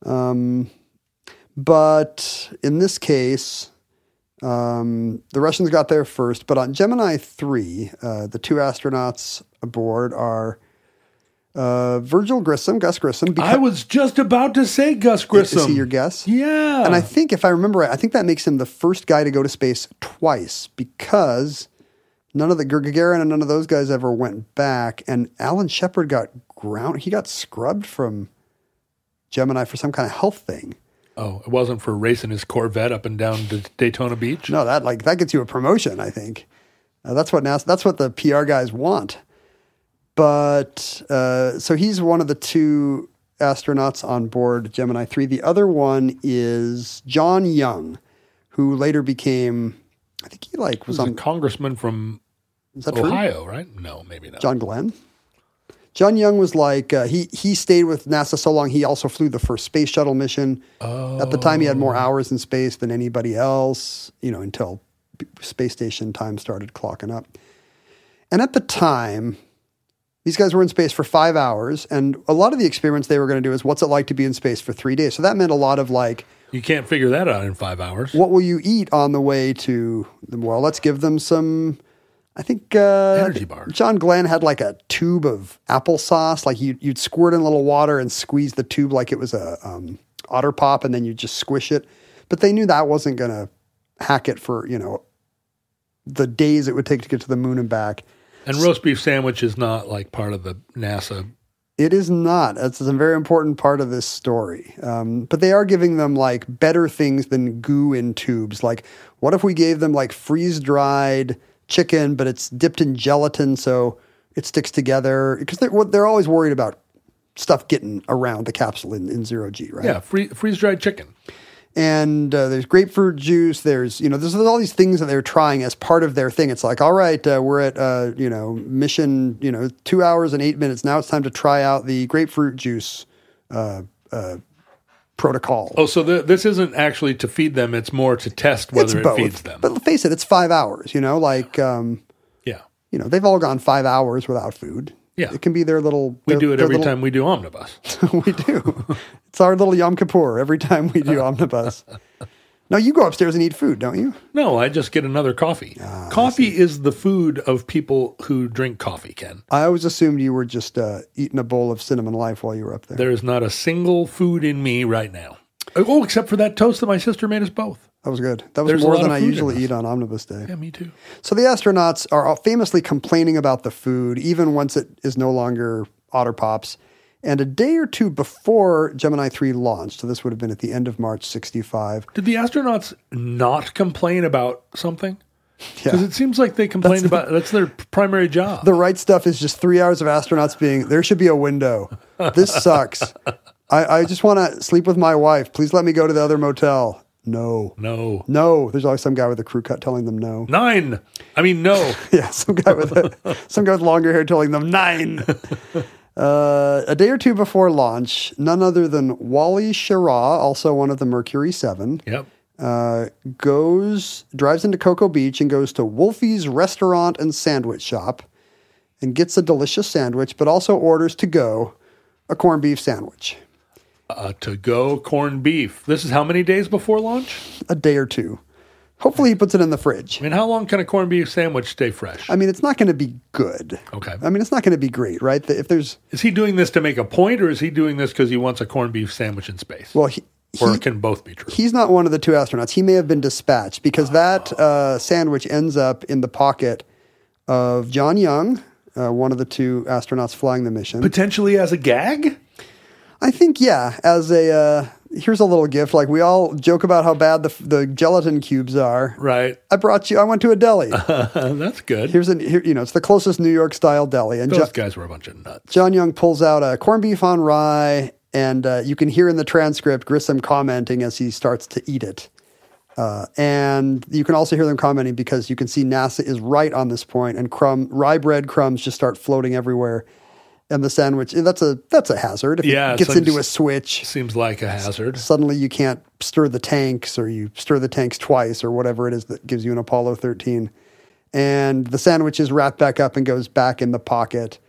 Speaker 3: But in this case, um, the Russians got there first. But on Gemini three, uh, the two astronauts aboard are uh, Virgil Grissom, Gus Grissom.
Speaker 4: I was just about to say Gus Grissom.
Speaker 3: Is he your guess?
Speaker 4: Yeah.
Speaker 3: And I think, if I remember right, I think that makes him the first guy to go to space twice because none of the Gagarin and none of those guys ever went back. And Alan Shepard got ground. He got scrubbed from Gemini for some kind of health thing.
Speaker 4: Oh, it wasn't for racing his Corvette up and down to Daytona Beach?
Speaker 3: No, that like that gets you a promotion, I think. Uh, that's what NASA, that's what the P R guys want. But uh, so he's one of the two astronauts on board Gemini three. The other one is John Young, who later became, I think he like was
Speaker 4: He was
Speaker 3: on
Speaker 4: a congressman from
Speaker 3: is that true?
Speaker 4: Ohio, right? No, maybe not.
Speaker 3: John Glenn. John Young was like uh, he he stayed with NASA so long. He also flew the first space shuttle mission.
Speaker 4: Oh.
Speaker 3: At the time, he had more hours in space than anybody else. You know, until space station time started clocking up. And at the time, these guys were in space for five hours, and a lot of the experiments they were going to do is what's it like to be in space for three days. So that meant a lot of like,
Speaker 4: You can't figure that out in five hours.
Speaker 3: what will you eat on the way to the well? Let's give them some. I think uh,
Speaker 4: Energy bars.
Speaker 3: John Glenn had like a tube of applesauce. Like you'd, you'd squirt in a little water and squeeze the tube like it was a um, Otter Pop, and then you just squish it. But they knew that wasn't going to hack it for, you know, the days it would take to get to the moon and back.
Speaker 4: And roast beef sandwich is not like part of the NASA.
Speaker 3: It is not. That's a very important part of this story. Um, but they are giving them like better things than goo in tubes. Like, what if we gave them like freeze-dried chicken, but it's dipped in gelatin, so it sticks together because they're what they're always worried about stuff getting around the capsule in, in zero G, right?
Speaker 4: Yeah, free, freeze-dried chicken.
Speaker 3: And uh, there's grapefruit juice. There's, you know, there's all these things that they're trying as part of their thing. It's like, all right, uh, we're at, uh, you know, mission, you know, two hours and eight minutes. Now it's time to try out the grapefruit juice uh, uh, protocol.
Speaker 4: Oh, so the, this isn't actually to feed them. It's more to test whether
Speaker 3: It's
Speaker 4: it
Speaker 3: both.
Speaker 4: feeds them.
Speaker 3: But face it, it's five hours, you know, like, um,
Speaker 4: Yeah.
Speaker 3: you know, they've all gone five hours without food.
Speaker 4: Yeah.
Speaker 3: It can be their little...
Speaker 4: We
Speaker 3: their-
Speaker 4: do it
Speaker 3: their
Speaker 4: every
Speaker 3: little-
Speaker 4: time we do Omnibus.
Speaker 3: we do. It's our little Yom Kippur every time we do Omnibus. Now, you go upstairs and eat food, don't you?
Speaker 4: No, I just get another coffee.
Speaker 3: Ah,
Speaker 4: coffee is the food of people who drink coffee, Ken.
Speaker 3: I always assumed you were just uh, eating a bowl of Cinnamon Life while you were up there.
Speaker 4: There is not a single food in me right now. Oh, except for that toast that my sister made us both.
Speaker 3: That was good. That was
Speaker 4: There's a
Speaker 3: more
Speaker 4: lot
Speaker 3: than
Speaker 4: of
Speaker 3: I
Speaker 4: food in
Speaker 3: usually
Speaker 4: this.
Speaker 3: eat on Omnibus Day.
Speaker 4: Yeah, me too.
Speaker 3: So the astronauts are famously complaining about the food, even once it is no longer Otter Pops. And a day or two before Gemini three launched, so this would have been at the end of March sixty-five.
Speaker 4: Did the astronauts not complain about something? Because
Speaker 3: Yeah.
Speaker 4: it seems like they complained about that's their primary job.
Speaker 3: The right stuff is just three hours of astronauts being, there should be a window. This sucks. I, I just want to sleep with my wife. Please let me go to the other motel. No.
Speaker 4: no.
Speaker 3: No. There's always some guy with a crew cut telling them no.
Speaker 4: Nine. I mean, no.
Speaker 3: Yeah, some guy with a, some guy with longer hair telling them nine. Uh, a day or two before launch, none other than Wally Schirra, also one of the Mercury Seven,
Speaker 4: Yep.
Speaker 3: uh, goes drives into Cocoa Beach and goes to Wolfie's Restaurant and Sandwich Shop and gets a delicious sandwich, but also orders to go a corned beef sandwich.
Speaker 4: Uh, to go corned beef. This is how many days before launch?
Speaker 3: A day or two. Hopefully, he puts it in the fridge.
Speaker 4: I mean, how long can a corned beef sandwich stay fresh?
Speaker 3: I mean, it's not going to be good.
Speaker 4: Okay.
Speaker 3: I mean, it's not going to be great, right? If there's
Speaker 4: Is he doing this to make a point, or is he doing this because he wants a corned beef sandwich in space?
Speaker 3: well, he,
Speaker 4: or
Speaker 3: he-
Speaker 4: it can both be true.
Speaker 3: He's not one of the two astronauts. He may have been dispatched because that uh, sandwich ends up in the pocket of John Young, uh, one of the two astronauts flying the mission.
Speaker 4: Potentially as a gag?
Speaker 3: I think, yeah, as a, uh, here's a little gift. Like we all joke about how bad the, the gelatin cubes are.
Speaker 4: Right.
Speaker 3: I brought you, I went to a deli.
Speaker 4: That's good.
Speaker 3: Here's an, here, you know, it's the closest New York style deli. And
Speaker 4: Those
Speaker 3: Jo-
Speaker 4: guys were a bunch of nuts.
Speaker 3: John Young pulls out a corned beef on rye, and uh, you can hear in the transcript Grissom commenting as he starts to eat it. Uh, and you can also hear them commenting because you can see NASA is right on this point, and crumb rye bread crumbs just start floating everywhere. And the sandwich, and that's a that's a hazard. If
Speaker 4: Yeah,
Speaker 3: it gets
Speaker 4: so
Speaker 3: into a
Speaker 4: it's-
Speaker 3: switch,
Speaker 4: Seems like a hazard.
Speaker 3: suddenly you can't stir the tanks, or you stir the tanks twice, or whatever it is that gives you an Apollo thirteen. And the sandwich is wrapped back up and goes back in the pocket.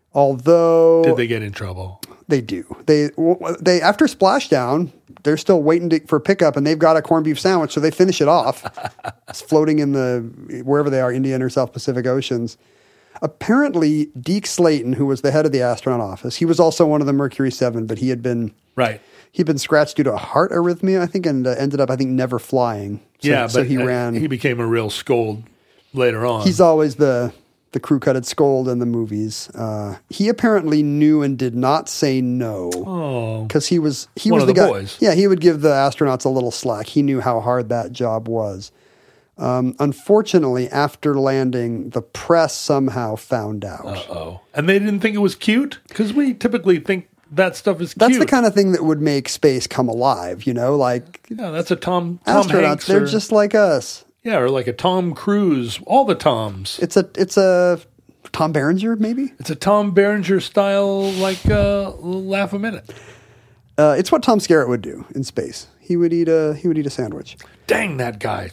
Speaker 3: Although
Speaker 4: Did they get in trouble?
Speaker 3: they do. They they after splashdown, they're still waiting to, for pickup, and they've got a corned beef sandwich, so they finish it off. It's floating in the wherever they are, Indian or South Pacific Oceans. Apparently, Deke Slayton, who was the head of the astronaut office, he was also one of the Mercury Seven, but he had been
Speaker 4: Right.
Speaker 3: he'd been scratched due to a heart arrhythmia, I think, and uh, ended up, I think, never flying. So,
Speaker 4: yeah, but
Speaker 3: so he
Speaker 4: uh,
Speaker 3: ran.
Speaker 4: he became a real scold later on.
Speaker 3: He's always the the crew cutted scold in the movies. Uh, he apparently knew and did not say no
Speaker 4: oh.
Speaker 3: because he was he
Speaker 4: One
Speaker 3: was
Speaker 4: of
Speaker 3: the,
Speaker 4: the
Speaker 3: guy.
Speaker 4: boys.
Speaker 3: Yeah, he would give the astronauts a little slack. He knew how hard that job was. Um, unfortunately, after landing, the press somehow found out.
Speaker 4: Uh-oh. And they didn't think it was cute? Because we typically think that stuff is
Speaker 3: That's
Speaker 4: cute.
Speaker 3: the kind of thing that would make space come alive. You know, like
Speaker 4: Yeah, that's a Tom, Tom
Speaker 3: astronauts,
Speaker 4: Hanks.
Speaker 3: they're
Speaker 4: or,
Speaker 3: just like us.
Speaker 4: yeah, or like a Tom Cruise. All the Toms.
Speaker 3: It's a it's a Tom Berenger, maybe.
Speaker 4: It's a Tom Berenger style, like, uh, laugh a minute.
Speaker 3: Uh, it's what Tom Skerritt would do in space. He would eat a he would eat a sandwich.
Speaker 4: Dang that guy.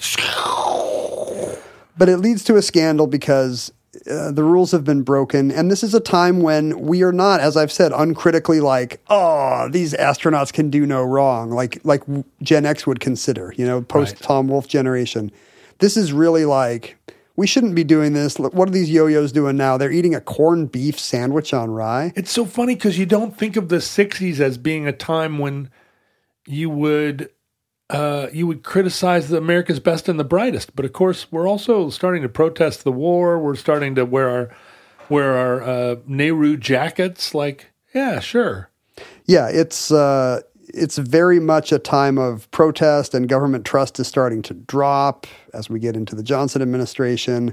Speaker 3: But it leads to a scandal because uh, the rules have been broken. And this is a time when we are not, as I've said, uncritically like, oh, these astronauts can do no wrong, like like Gen X would consider, you know, post Tom Wolfe generation. This is really like, we shouldn't be doing this. Look, what are these yo-yos doing now? They're eating a corned beef sandwich on rye.
Speaker 4: It's so funny because you don't think of the sixties as being a time when you would uh, you would criticize the America's best and the brightest. But of course, we're also starting to protest the war. We're starting to wear our wear our uh, Nehru jackets. Like, yeah, sure.
Speaker 3: Yeah, it's uh, it's very much a time of protest, and government trust is starting to drop as we get into the Johnson administration.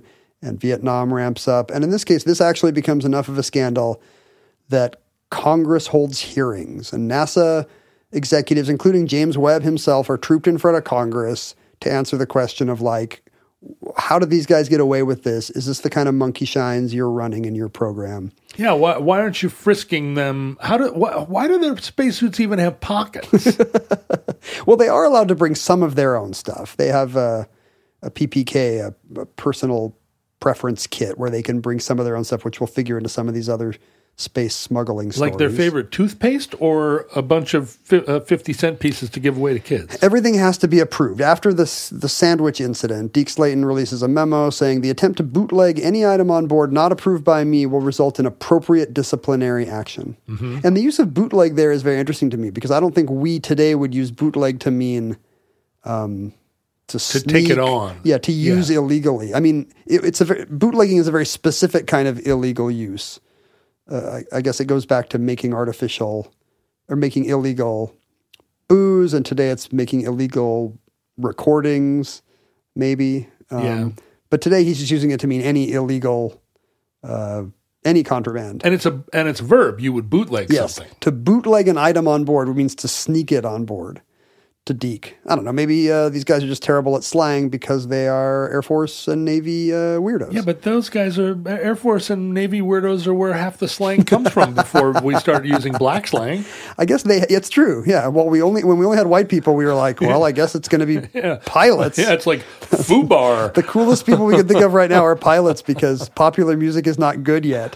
Speaker 3: and Vietnam ramps up. And in this case, this actually becomes enough of a scandal that Congress holds hearings, and NASA executives, including James Webb himself, are trooped in front of Congress to answer the question of, like, how did these guys get away with this? Is this the kind of monkey shines you're running in your program?
Speaker 4: Yeah, why, why aren't you frisking them? How do why, why do their spacesuits even have pockets?
Speaker 3: Well, they are allowed to bring some of their own stuff. They have a, a P P K, a, a personal preference kit, where they can bring some of their own stuff, which will figure into some of these other space smuggling stories.
Speaker 4: Like their favorite toothpaste or a bunch of fi- uh, fifty cent pieces to give away to kids?
Speaker 3: Everything has to be approved. After this, the sandwich incident, Deke Slayton releases a memo saying the attempt to bootleg any item on board not approved by me will result in appropriate disciplinary action. Mm-hmm. And the use of bootleg there is very interesting to me, because I don't think we today would use bootleg to mean um, to,
Speaker 4: to
Speaker 3: sneak,
Speaker 4: take it on.
Speaker 3: Yeah, to use
Speaker 4: yeah.
Speaker 3: illegally. I mean, it, it's a very, bootlegging is a very specific kind of illegal use. Uh, I, I guess it goes back to making artificial or making illegal booze, and today it's making illegal recordings, maybe. Um,
Speaker 4: yeah.
Speaker 3: But today he's just using it to mean any illegal, uh, any contraband.
Speaker 4: And it's a and it's a verb. You would bootleg
Speaker 3: Yes,
Speaker 4: something.
Speaker 3: to bootleg an item on board means to sneak it on board. To Deke. I don't know. Maybe uh, these guys are just terrible at slang because they are Air Force and Navy uh, weirdos.
Speaker 4: Yeah, but those guys are Air Force and Navy weirdos are where half the slang comes from before we started using black slang.
Speaker 3: I guess they. It's true. Yeah. Well, we only when we only had white people, we were like, well, I guess it's going to be
Speaker 4: yeah.
Speaker 3: pilots.
Speaker 4: Yeah, it's like FUBAR.
Speaker 3: The coolest people we could think of right now are pilots because popular music is not good yet.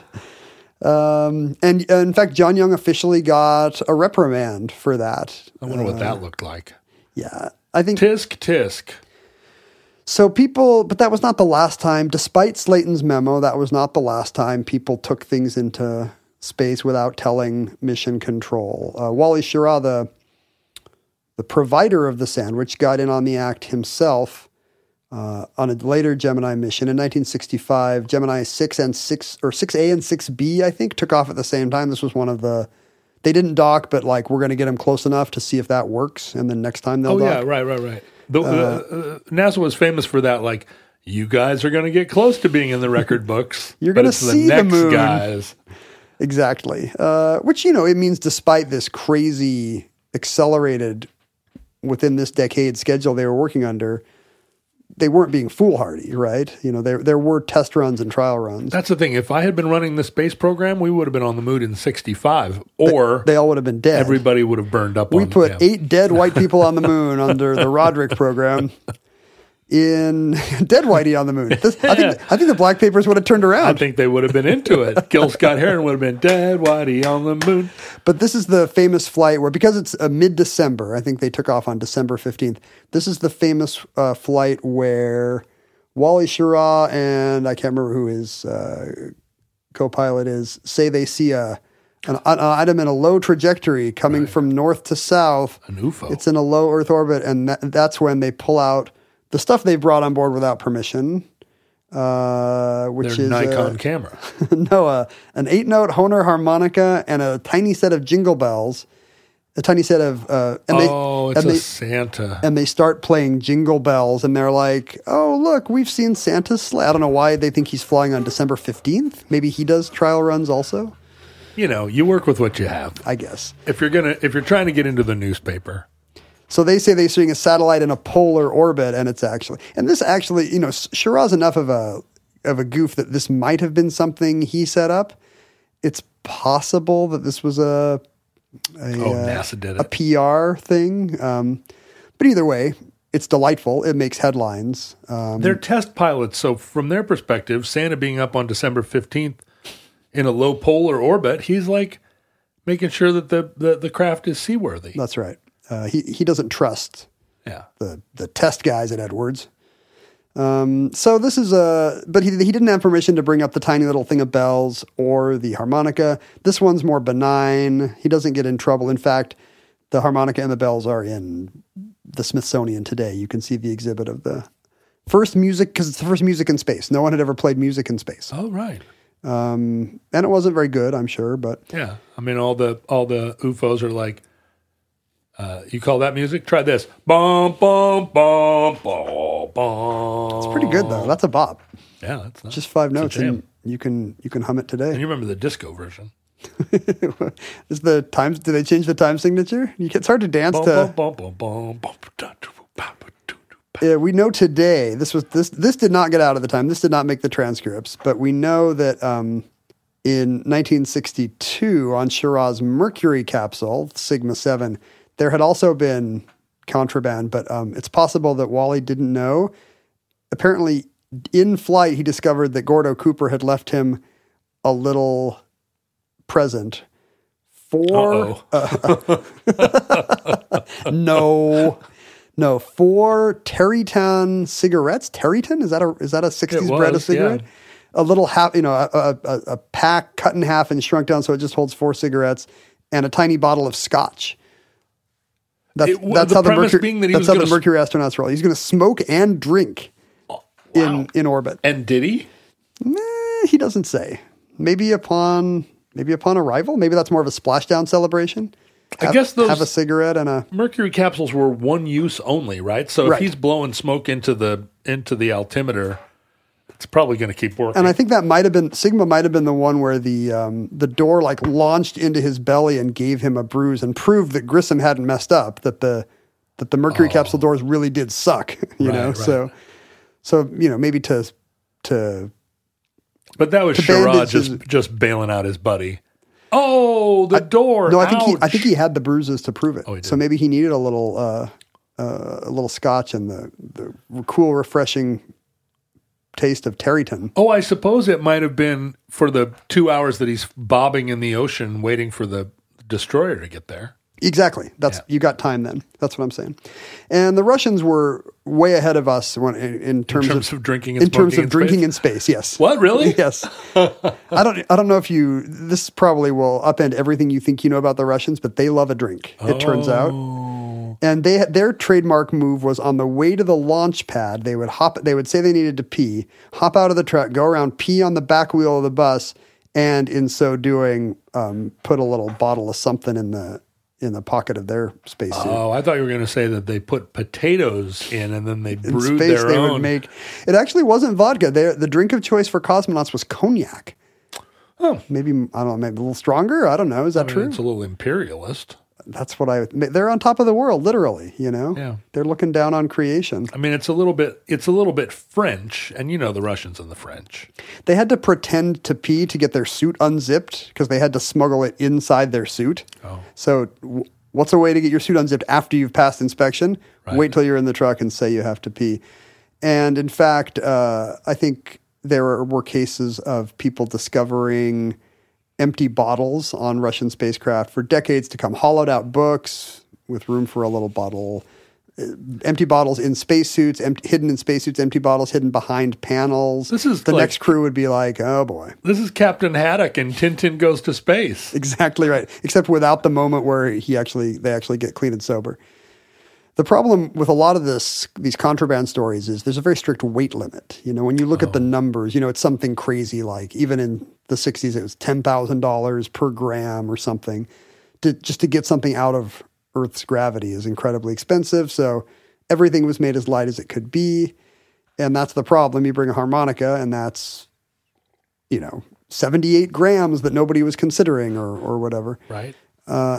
Speaker 3: Um, and uh, in fact, John Young officially got a reprimand for that.
Speaker 4: I wonder
Speaker 3: uh,
Speaker 4: what that looked like.
Speaker 3: Yeah, I think
Speaker 4: tisk tisk.
Speaker 3: So people, but that was not the last time. Despite Slayton's memo, that was not the last time people took things into space without telling mission control. Uh, Wally Schirra, the the provider of the sandwich, got in on the act himself uh, on a later Gemini mission in nineteen sixty-five. Gemini six and six or six A and six B, I think, took off at the same time. This was one of the. They didn't dock, but like we're going to get them close enough to see if that works, and then next time they'll
Speaker 4: oh,
Speaker 3: dock.
Speaker 4: yeah, right, right, right. The,
Speaker 3: Uh,
Speaker 4: the, uh, NASA was famous for that. Like, you guys are going to get close to being in the record books.
Speaker 3: You're
Speaker 4: but
Speaker 3: gonna
Speaker 4: it's
Speaker 3: see the
Speaker 4: next
Speaker 3: moon.
Speaker 4: guys.
Speaker 3: Exactly. Uh, which, you know, it means despite this crazy accelerated within this decade schedule they were working under, they weren't being foolhardy, right? You know, there there were test runs and trial runs.
Speaker 4: That's the thing. If I had been running the space program, we would have been on the moon in sixty-five, or
Speaker 3: They all would have been dead.
Speaker 4: everybody would have burned up
Speaker 3: we
Speaker 4: on
Speaker 3: put
Speaker 4: yeah.
Speaker 3: eight dead white people on the moon under the Roderick program. In dead whitey on the moon. This, I think I think the black papers would have turned
Speaker 4: I
Speaker 3: around.
Speaker 4: think they would have been into it. Gil Scott Heron would have been dead whitey on the moon.
Speaker 3: But this is the famous flight where, because it's uh, mid-December, I think they took off on December fifteenth. This is the famous uh, flight where Wally Schirra and I can't remember who his uh, co-pilot is, say they see a an, an item in a low trajectory coming
Speaker 4: Right.
Speaker 3: from north to south.
Speaker 4: An U F O.
Speaker 3: It's in a low Earth orbit, and that, that's when they pull out the stuff they brought on board without permission, uh, which
Speaker 4: Their
Speaker 3: is
Speaker 4: Nikon
Speaker 3: uh,
Speaker 4: camera.
Speaker 3: no, uh, an eight-note Hohner harmonica and a tiny set of jingle bells, a tiny set of uh, and they
Speaker 4: oh, it's
Speaker 3: and
Speaker 4: a
Speaker 3: they,
Speaker 4: Santa.
Speaker 3: and they start playing jingle bells, and they're like, "Oh, look, we've seen Santa's sleigh." I don't know why they think he's flying on December fifteenth. Maybe he does trial runs also.
Speaker 4: You know, you work with what you have.
Speaker 3: I guess.
Speaker 4: If you're gonna, if you're trying to get into the newspaper,
Speaker 3: So they say they're seeing a satellite in a polar orbit, and it's actually, and this actually, you know, Schirra's enough of a of a goof that this might have been something he set up. It's possible that this was a, a
Speaker 4: oh,
Speaker 3: uh,
Speaker 4: NASA did
Speaker 3: a
Speaker 4: it.
Speaker 3: P R thing. Um, but either way, it's delightful. It makes headlines. Um,
Speaker 4: They're test pilots, so from their perspective, Santa being up on December fifteenth in a low polar orbit, he's like making sure that the the, the craft is seaworthy.
Speaker 3: that's right. Uh, he he doesn't trust
Speaker 4: Yeah.
Speaker 3: the the test guys at Edwards. Um, so this is a, but he he didn't have permission to bring up the tiny little thing of bells or the harmonica. This one's more benign. He doesn't get in trouble. In fact, the harmonica and the bells are in the Smithsonian today. You can see the exhibit of the first music, because it's the first music in space. No one had ever played music in space,
Speaker 4: Oh, right.
Speaker 3: um, and it wasn't very good, I'm sure. But
Speaker 4: Yeah. I mean, all the all the U F Os are like, uh, you call that music? Try this. Bum, bum, bum, bum, bum.
Speaker 3: it's pretty good though. That's a bop.
Speaker 4: Yeah, that's not,
Speaker 3: Just five
Speaker 4: it's a
Speaker 3: notes,
Speaker 4: jam.
Speaker 3: and you can you can hum it today.
Speaker 4: And you remember the disco version?
Speaker 3: Is the times? Did they change the time signature? You can, it's hard to dance to.
Speaker 4: Bum, bum, bum, bum, bum, bum.
Speaker 3: Yeah, we know today. This was this. This did not get out at the time. This did not make the transcripts, but we know that um, in nineteen sixty-two on Schirra's Mercury capsule Sigma seven, there had also been contraband, but um, it's possible that Wally didn't know. Apparently, in flight, he discovered that Gordo Cooper had left him a little present for uh, no. No, four Terrytown cigarettes. Terrytown, is that a is that a sixties
Speaker 4: was,
Speaker 3: brand of cigarette?
Speaker 4: yeah.
Speaker 3: A little half, you know, a, a, a a pack cut in half and shrunk down so it just holds four cigarettes, and a tiny bottle of scotch. That's
Speaker 4: It-
Speaker 3: that's
Speaker 4: the
Speaker 3: how the
Speaker 4: premise
Speaker 3: Mercury
Speaker 4: being that he
Speaker 3: that's
Speaker 4: was
Speaker 3: how
Speaker 4: gonna
Speaker 3: the Mercury astronauts roll. He's going to smoke and drink in in orbit.
Speaker 4: And did he?
Speaker 3: Eh, he doesn't say. Maybe upon maybe upon arrival. Maybe that's more of a splashdown celebration.
Speaker 4: I
Speaker 3: Have-
Speaker 4: guess those
Speaker 3: have a cigarette and a.
Speaker 4: Mercury capsules were one use only, right? So if
Speaker 3: Right.
Speaker 4: he's blowing smoke into the into the altimeter, it's probably going to keep working.
Speaker 3: And I think that might have been Sigma might have been the one where the um, the door like launched into his belly and gave him a bruise and proved that Grissom hadn't messed up, that the that the Mercury capsule doors really did suck, you
Speaker 4: Right,
Speaker 3: know.
Speaker 4: right.
Speaker 3: So so you know maybe to to
Speaker 4: but that was
Speaker 3: to
Speaker 4: Schirra
Speaker 3: bandage
Speaker 4: just
Speaker 3: his-
Speaker 4: just bailing out his buddy. Oh, the door!
Speaker 3: no, I think he I
Speaker 4: Ouch.
Speaker 3: think he had the bruises to prove it.
Speaker 4: Oh, he did.
Speaker 3: So maybe he needed a little uh, uh, a little scotch and the the cool, refreshing taste of Terrytown.
Speaker 4: Oh, I suppose it might have been for the two hours that he's bobbing in the ocean waiting for the destroyer to get there.
Speaker 3: Exactly. That's
Speaker 4: Yeah.
Speaker 3: you got time then. That's what I'm saying. And the Russians were way ahead of us when, in, in terms,
Speaker 4: In terms of drinking and
Speaker 3: in terms
Speaker 4: smoking
Speaker 3: of
Speaker 4: in
Speaker 3: drinking
Speaker 4: space?
Speaker 3: in space. Yes.
Speaker 4: What, really?
Speaker 3: Yes. I don't. I don't know if you. This probably will upend everything you think you know about the Russians, but they love a drink. It turns out.
Speaker 4: Oh.
Speaker 3: And they their trademark move was on the way to the launch pad. They would hop. They would say they needed to pee, hop out of the truck, go around, pee on the back wheel of the bus, and in so doing, um, put a little bottle of something in the in the pocket of their spacesuit.
Speaker 4: Oh, I thought you were going to say that they put potatoes in and then they
Speaker 3: In
Speaker 4: brewed
Speaker 3: space,
Speaker 4: their
Speaker 3: they
Speaker 4: own.
Speaker 3: would make. It actually wasn't vodka. They, the drink of choice for cosmonauts was cognac.
Speaker 4: Oh.
Speaker 3: Maybe I don't know. Maybe a little stronger. I don't know. Is that
Speaker 4: I mean,
Speaker 3: true?
Speaker 4: It's a little imperialist.
Speaker 3: That's what I. They're on top of the world, literally. You know.
Speaker 4: Yeah.
Speaker 3: They're looking down on creation.
Speaker 4: I mean, it's a little bit. It's a little bit French, and you know the Russians and the French.
Speaker 3: They had to pretend to pee to get their suit unzipped because they had to smuggle it inside their suit.
Speaker 4: Oh.
Speaker 3: So, w- what's a way to get your suit unzipped after you've passed inspection?
Speaker 4: Right.
Speaker 3: Wait till you're in the truck and say you have to pee. And in fact, uh, I think there were cases of people discovering empty bottles on Russian spacecraft for decades to come, hollowed out books with room for a little bottle, uh, empty bottles in spacesuits, empty, hidden in spacesuits, empty bottles hidden behind panels.
Speaker 4: This is
Speaker 3: the
Speaker 4: like-
Speaker 3: next crew would be like, oh boy.
Speaker 4: This is Captain Haddock and Tintin Goes to Space.
Speaker 3: Exactly right. Except without the moment where he actually they actually get clean and sober. The problem with a lot of this these contraband stories is there's a very strict weight limit. You know, when you look at the numbers, you know, it's something crazy like even in the sixties it was ten thousand dollars per gram or something. To, just to get something out of Earth's gravity is incredibly expensive. So everything was made as light as it could be. And that's the problem. You bring a harmonica and that's, you know, seventy-eight grams that nobody was considering or or whatever.
Speaker 4: Right.
Speaker 3: Uh,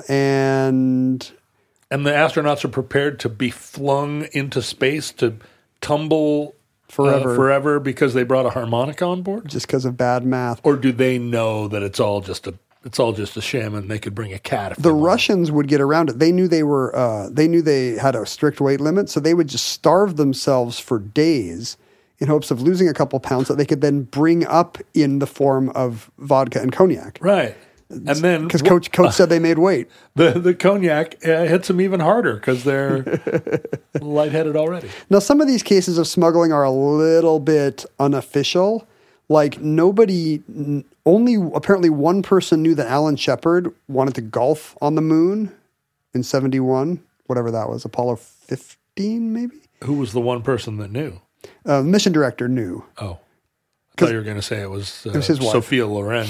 Speaker 3: and
Speaker 4: And the astronauts are prepared to be flung into space to tumble
Speaker 3: Forever.
Speaker 4: uh, forever because they brought a harmonica on board?
Speaker 3: just because of bad math.
Speaker 4: Or do they know that it's all just a it's all just a sham and they could bring a cat if
Speaker 3: The
Speaker 4: they wanted?
Speaker 3: Russians would get around it. They knew they were. Uh, they knew they had a strict weight limit, so they would just starve themselves for days in hopes of losing a couple pounds that they could then bring up in the form of vodka and cognac.
Speaker 4: Right. And then
Speaker 3: Because Coach Coach said they made weight.
Speaker 4: the the cognac uh, hits them even harder because they're lightheaded already.
Speaker 3: Now, some of these cases of smuggling are a little bit unofficial. Like nobody, n- only apparently one person knew that Alan Shepard wanted to golf on the moon in seventy-one, whatever that was, Apollo fifteen, maybe.
Speaker 4: Who was the one person that knew?
Speaker 3: Uh, the mission director knew.
Speaker 4: Oh, I thought you were going to say it was, uh,
Speaker 3: was his wife.
Speaker 4: Sophia Loren.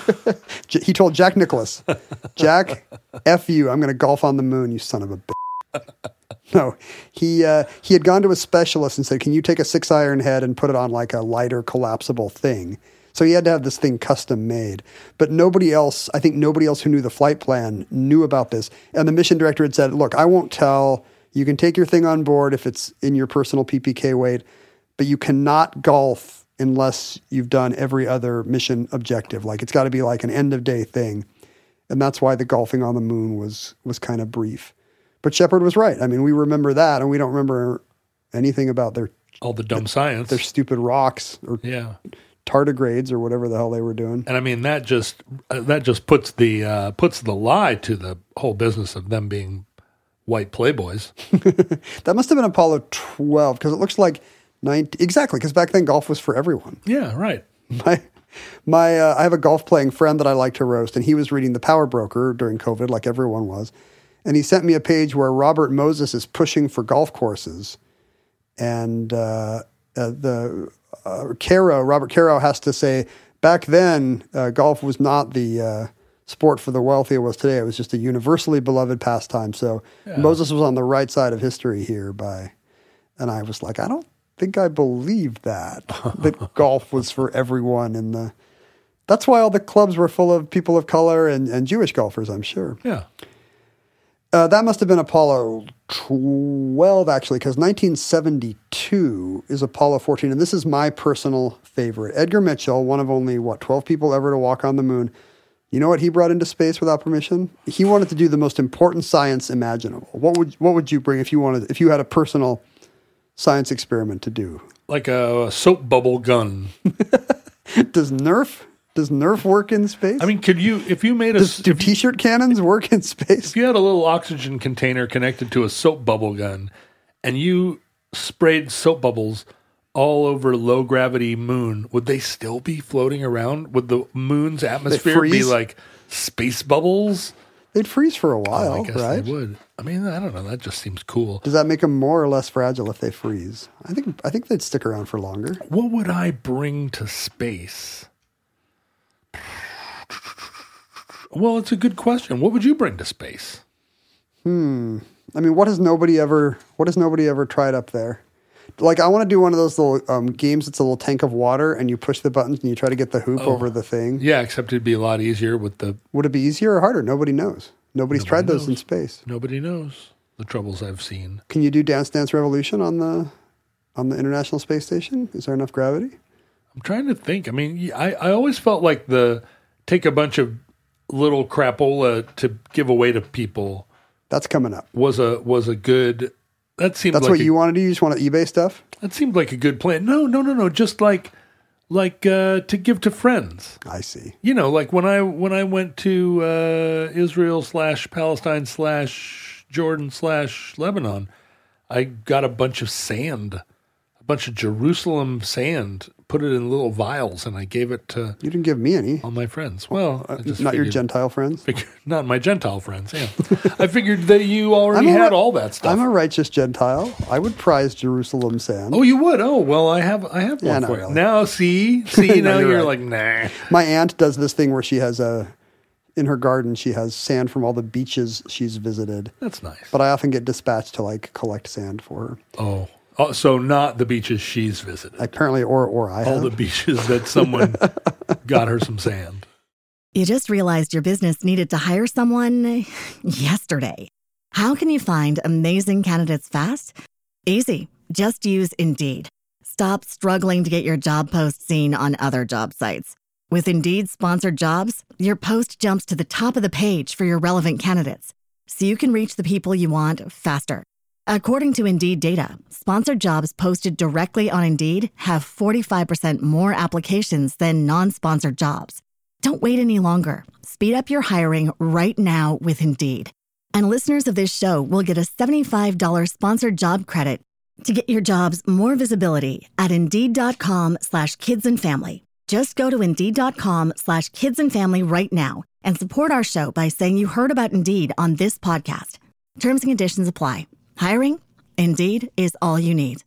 Speaker 3: J- he told Jack Nicholas, Jack, F you, I'm going to golf on the moon, you son of a bitch. No, he uh, he had gone to a specialist and said, "Can you take a six iron head and put it on like a lighter collapsible thing?" So he had to have this thing custom made. But nobody else, I think nobody else who knew the flight plan knew about this. And the mission director had said, "Look, I won't tell. You can take your thing on board if it's in your personal P P K weight, but you cannot golf unless you've done every other mission objective. Like it's got to be like an end of day thing." And that's why the golfing on the moon was was kind of brief. But Shepard was right. I mean, we remember that, and we don't remember anything about their
Speaker 4: All the dumb science.
Speaker 3: their stupid rocks or
Speaker 4: Yeah.
Speaker 3: tardigrades or whatever the hell they were doing.
Speaker 4: And I mean that just uh, that just puts the uh, puts the lie to the whole business of them being white playboys.
Speaker 3: That must have been Apollo twelve because it looks like nineteen exactly because back then golf was for everyone.
Speaker 4: Yeah, right.
Speaker 3: My my uh, I have a golf playing friend that I like to roast, and he was reading the Power Broker during COVID, like everyone was, and he sent me a page where Robert Moses is pushing for golf courses, and uh, uh, the uh, Caro Robert Caro has to say back then uh, golf was not the uh, sport for the wealthy it was today. It was just a universally beloved pastime. So
Speaker 4: Yeah.
Speaker 3: Moses was on the right side of history here by, and I was like, I don't think I believed that, that golf was for everyone. And the, that's why all the clubs were full of people of color and, and Jewish golfers, I'm sure.
Speaker 4: Yeah.
Speaker 3: Uh, that must have been Apollo twelve, actually, because nineteen seventy-two is Apollo fourteen. And this is my personal favorite. Edgar Mitchell, one of only, what, twelve people ever to walk on the moon. You know what he brought into space without permission? He wanted to do the most important science imaginable. What would what would you bring if you wanted if you had a personal science experiment to do?
Speaker 4: Like a soap bubble gun.
Speaker 3: Does Nerf does Nerf work in space?
Speaker 4: I mean, could you if you made a
Speaker 3: does, do
Speaker 4: if you-
Speaker 3: t-shirt cannons work in space?
Speaker 4: If you had a little oxygen container connected to a soap bubble gun and you sprayed soap bubbles all over low gravity moon, would they still be floating around? Would the moon's atmosphere be
Speaker 3: freeze?
Speaker 4: like space bubbles?
Speaker 3: They'd freeze for a
Speaker 4: Oh,
Speaker 3: while,
Speaker 4: I guess
Speaker 3: right?
Speaker 4: they would. I mean, I don't know. That just seems cool.
Speaker 3: Does that make them more or less fragile if they freeze? I think I think they'd stick around for longer.
Speaker 4: What would I bring to space? Well, it's a good question. What would you bring to space?
Speaker 3: I mean, what has nobody ever what has nobody ever tried up there? Like, I want to do one of those little um, games. It's a little tank of water, and you push the buttons, and you try to get the hoop over the thing.
Speaker 4: Yeah, except it'd be a lot easier with the
Speaker 3: Would it be easier or harder? Nobody knows. Nobody's
Speaker 4: Nobody
Speaker 3: tried those in
Speaker 4: knows.
Speaker 3: space.
Speaker 4: nobody knows the troubles I've seen.
Speaker 3: Can you do Dance Dance Revolution on the on the International Space Station? Is there enough gravity?
Speaker 4: I'm trying to think. I mean, I, I always felt like the take a bunch of little crapola to give away to people
Speaker 3: That's coming up.
Speaker 4: was a was a good. That seemed
Speaker 3: That's
Speaker 4: like
Speaker 3: what
Speaker 4: a,
Speaker 3: you want to do? You just want to eBay stuff?
Speaker 4: that seemed like a good plan. No, no, no, no. Just like like uh, to give to friends.
Speaker 3: I see.
Speaker 4: You know, like when I when I went to uh, Israel slash Palestine slash Jordan slash Lebanon, I got a bunch of sand, a bunch of Jerusalem sand, put it in little vials, and I gave it to
Speaker 3: You didn't give me any.
Speaker 4: all my friends. Well, I just
Speaker 3: Not your
Speaker 4: figured-
Speaker 3: Gentile friends.
Speaker 4: figured- not my Gentile friends. Yeah, I figured that you already
Speaker 3: I'm a
Speaker 4: had
Speaker 3: ri-
Speaker 4: all that stuff.
Speaker 3: I'm a righteous Gentile. I would prize Jerusalem sand.
Speaker 4: oh, you would? Oh, well, I have. I have
Speaker 3: Yeah,
Speaker 4: one
Speaker 3: not
Speaker 4: for you.
Speaker 3: really.
Speaker 4: Now, see, see,
Speaker 3: No,
Speaker 4: now
Speaker 3: you're
Speaker 4: you're,
Speaker 3: right.
Speaker 4: like, nah.
Speaker 3: My aunt does this thing where she has a, in her garden, she has sand from all the beaches she's visited.
Speaker 4: That's nice.
Speaker 3: But I often get dispatched to like collect sand for her.
Speaker 4: Oh, oh, so not the beaches she's visited.
Speaker 3: Apparently, or or I
Speaker 4: All
Speaker 3: have.
Speaker 4: the beaches that someone got her some sand.
Speaker 1: You just realized your business needed to hire someone yesterday. How can you find amazing candidates fast? Easy. Just use Indeed. Stop struggling to get your job post seen on other job sites. With Indeed sponsored jobs, your post jumps to the top of the page for your relevant candidates, so you can reach the people you want faster. According to Indeed data, sponsored jobs posted directly on Indeed have forty-five percent more applications than non-sponsored jobs. Don't wait any longer. Speed up your hiring right now with Indeed. And listeners of this show will get a seventy-five dollars sponsored job credit to get your jobs more visibility at Indeed.com slash kids and family. Just go to Indeed.com slash kids and family right now and support our show by saying you heard about Indeed on this podcast. Terms and conditions apply. Hiring? Indeed is all you need.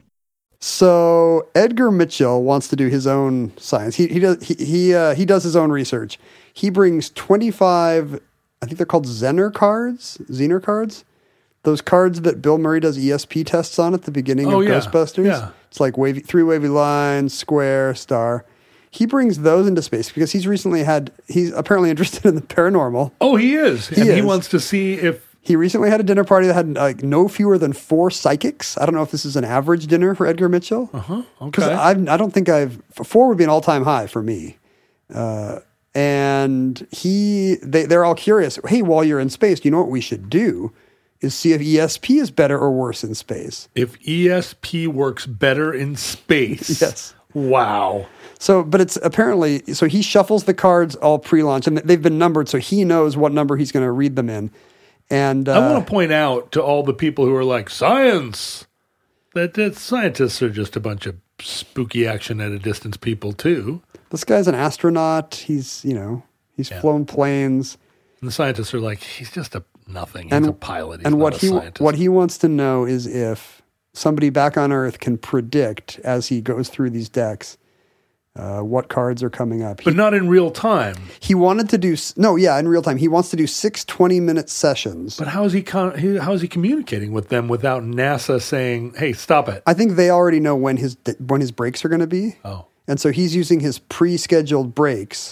Speaker 3: So Edgar Mitchell wants to do his own science. He he does he he, uh, he does his own research. He brings twenty-five, I think they're called Zener cards, Zener cards. those cards that Bill Murray does E S P tests on at the beginning
Speaker 4: Oh,
Speaker 3: of
Speaker 4: yeah.
Speaker 3: Ghostbusters.
Speaker 4: Yeah.
Speaker 3: It's like wavy, three wavy lines, square, star. He brings those into space because he's recently had, he's apparently interested in the paranormal.
Speaker 4: Oh, he is.
Speaker 3: He
Speaker 4: and he
Speaker 3: is.
Speaker 4: wants to see if
Speaker 3: He recently had a dinner party that had like no fewer than four psychics. I don't know if this is an average dinner for Edgar Mitchell.
Speaker 4: Uh-huh.
Speaker 3: Because
Speaker 4: Okay.
Speaker 3: I don't think I've, four would be an all time high for me. Uh, and he, they, they're all curious. Hey, while you're in space, you know what we should do is see if E S P is better or worse in space.
Speaker 4: if E S P works better in space.
Speaker 3: Yes.
Speaker 4: Wow.
Speaker 3: So, but it's apparently, so he shuffles the cards all pre-launch and they've been numbered. So he knows what number he's going to read them in. And, uh,
Speaker 4: I want to point out to all the people who are like, science, that, that scientists are just a bunch of spooky action at a distance people too.
Speaker 3: this guy's an astronaut. He's, you know, he's flown planes.
Speaker 4: And the scientists are like, he's just a nothing. He's
Speaker 3: And,
Speaker 4: a pilot. He's
Speaker 3: and
Speaker 4: not
Speaker 3: what
Speaker 4: a
Speaker 3: he,
Speaker 4: scientist.
Speaker 3: what he wants to know is if somebody back on Earth can predict as he goes through these decks, uh, what cards are coming up. He,
Speaker 4: but not in real time.
Speaker 3: he wanted to do, s- no, yeah, in real time. He wants to do six twenty minute sessions.
Speaker 4: But how is he con- he- how is he communicating with them without NASA saying, "Hey, stop it"?
Speaker 3: I think they already know when his when his breaks are going to be.
Speaker 4: Oh,
Speaker 3: And so he's using his pre-scheduled breaks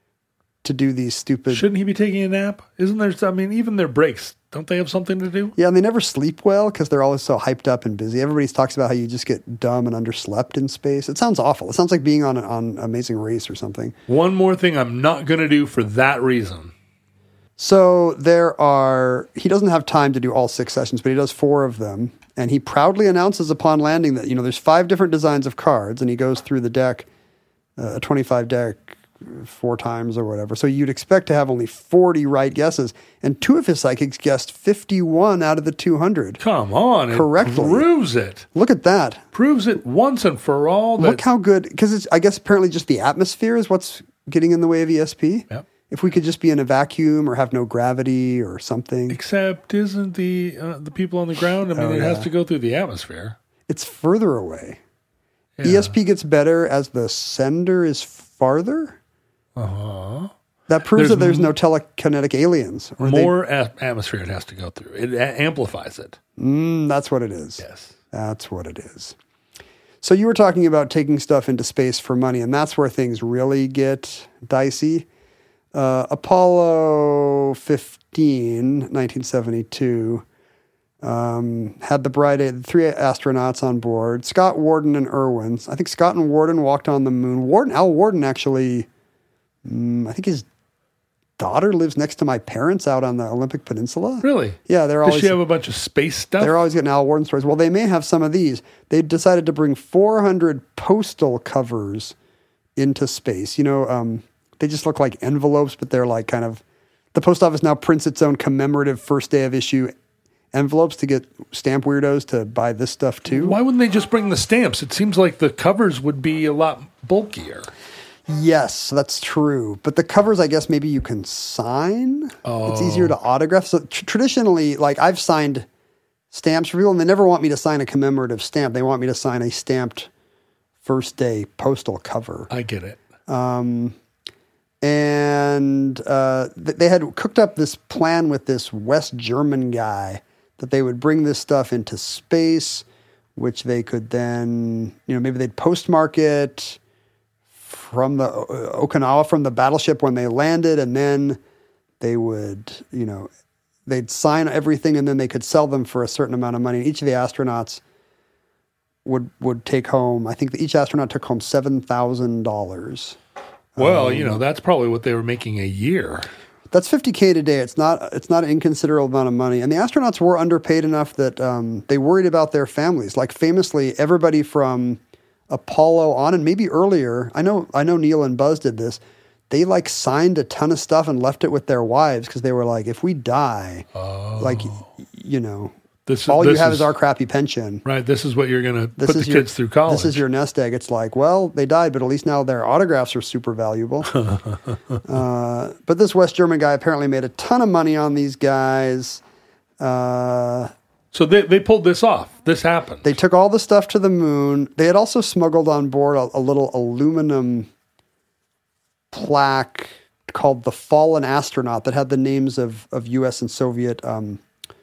Speaker 3: to do these stupid.
Speaker 4: shouldn't he be taking a nap? Isn't there? I mean, even their breaks, don't they have something to do?
Speaker 3: Yeah, and they never sleep well because they're always so hyped up and busy. Everybody talks about how you just get dumb and underslept in space. It sounds awful. It sounds like being on on Amazing Race or something.
Speaker 4: One more thing I'm not going to do for that reason.
Speaker 3: So there are. He doesn't have time to do all six sessions, but he does four of them, and he proudly announces upon landing that you know there's five different designs of cards, and he goes through the deck, uh, a twenty-five deck. Four times or whatever. So you'd expect to have only forty right guesses. And two of his psychics guessed fifty-one out of the two hundred.
Speaker 4: Come on, it
Speaker 3: Correctly.
Speaker 4: proves it.
Speaker 3: Look at that.
Speaker 4: Proves it once and for all. That
Speaker 3: Look how good, because it's, I guess apparently just the atmosphere is what's getting in the way of E S P.
Speaker 4: Yep.
Speaker 3: If we could just be in a vacuum or have no gravity or something.
Speaker 4: Except, isn't the uh, the people on the ground? I mean,
Speaker 3: Oh,
Speaker 4: it has
Speaker 3: yeah.
Speaker 4: to go through the atmosphere.
Speaker 3: It's further away.
Speaker 4: Yeah.
Speaker 3: E S P gets better as the sender is farther.
Speaker 4: Uh-huh.
Speaker 3: That proves
Speaker 4: There's
Speaker 3: that there's
Speaker 4: m-
Speaker 3: no telekinetic aliens. Or they-
Speaker 4: More a- atmosphere it has to go through. It a- amplifies it.
Speaker 3: Mm, that's what it is.
Speaker 4: Yes.
Speaker 3: That's what it is. So you were talking about taking stuff into space for money, and that's where things really get dicey. Uh, Apollo fifteen, nineteen seventy-two, um, had the bright the three astronauts on board, Scott, Warden, and Irwin. I think Scott and Warden walked on the moon. Warden, Al Warden actually, mm, I think his daughter lives next to my parents out on the Olympic Peninsula.
Speaker 4: Really?
Speaker 3: Yeah, they're
Speaker 4: Does
Speaker 3: always
Speaker 4: she have a bunch of space stuff?
Speaker 3: they're always getting Al Warden stories. Well, they may have some of these. They decided to bring four hundred postal covers into space. You know, um, they just look like envelopes, but they're like kind of. The post office now prints its own commemorative first day of issue envelopes to get stamp weirdos to buy this stuff too.
Speaker 4: Why wouldn't they just bring the stamps? It seems like the covers would be a lot bulkier.
Speaker 3: Yes, that's true. But the covers, I guess, maybe you can sign. Oh. It's easier to autograph. So tr- traditionally, like I've signed stamps for people, and they never want me to sign a commemorative stamp. They want me to sign a stamped first day postal cover.
Speaker 4: I get it.
Speaker 3: And uh, th- they had cooked up this plan with this West German guy that they would bring this stuff into space, which they could then, you know, maybe they'd postmark it from the uh, Okinawa from the battleship when they landed, and then they would, you know, they'd sign everything, and then they could sell them for a certain amount of money. Each of the astronauts would would take home. I think that each astronaut took home seven thousand dollars.
Speaker 4: Well, you know, that's probably what they were making a year.
Speaker 3: That's fifty K today. It's not it's not an inconsiderable amount of money. And the astronauts were underpaid enough that um, they worried about their families. Like famously, everybody from Apollo on and maybe earlier, I know I know Neil and Buzz did this. They like signed a ton of stuff and left it with their wives because they were like, if we die,
Speaker 4: Oh.
Speaker 3: like y- you know,
Speaker 4: This,
Speaker 3: all
Speaker 4: this
Speaker 3: you have is, our crappy pension.
Speaker 4: Right, this is what you're going to
Speaker 3: This
Speaker 4: put the
Speaker 3: is your,
Speaker 4: kids through college.
Speaker 3: This is your nest egg. It's like, well, they died, but at least now their autographs are super valuable. uh, but this West German guy apparently made a ton of money on these guys. Uh,
Speaker 4: So they, they pulled this off. This happened.
Speaker 3: they took all the stuff to the moon. They had also smuggled on board a, a little aluminum plaque called the Fallen Astronaut that had the names of, of U S and Soviet um,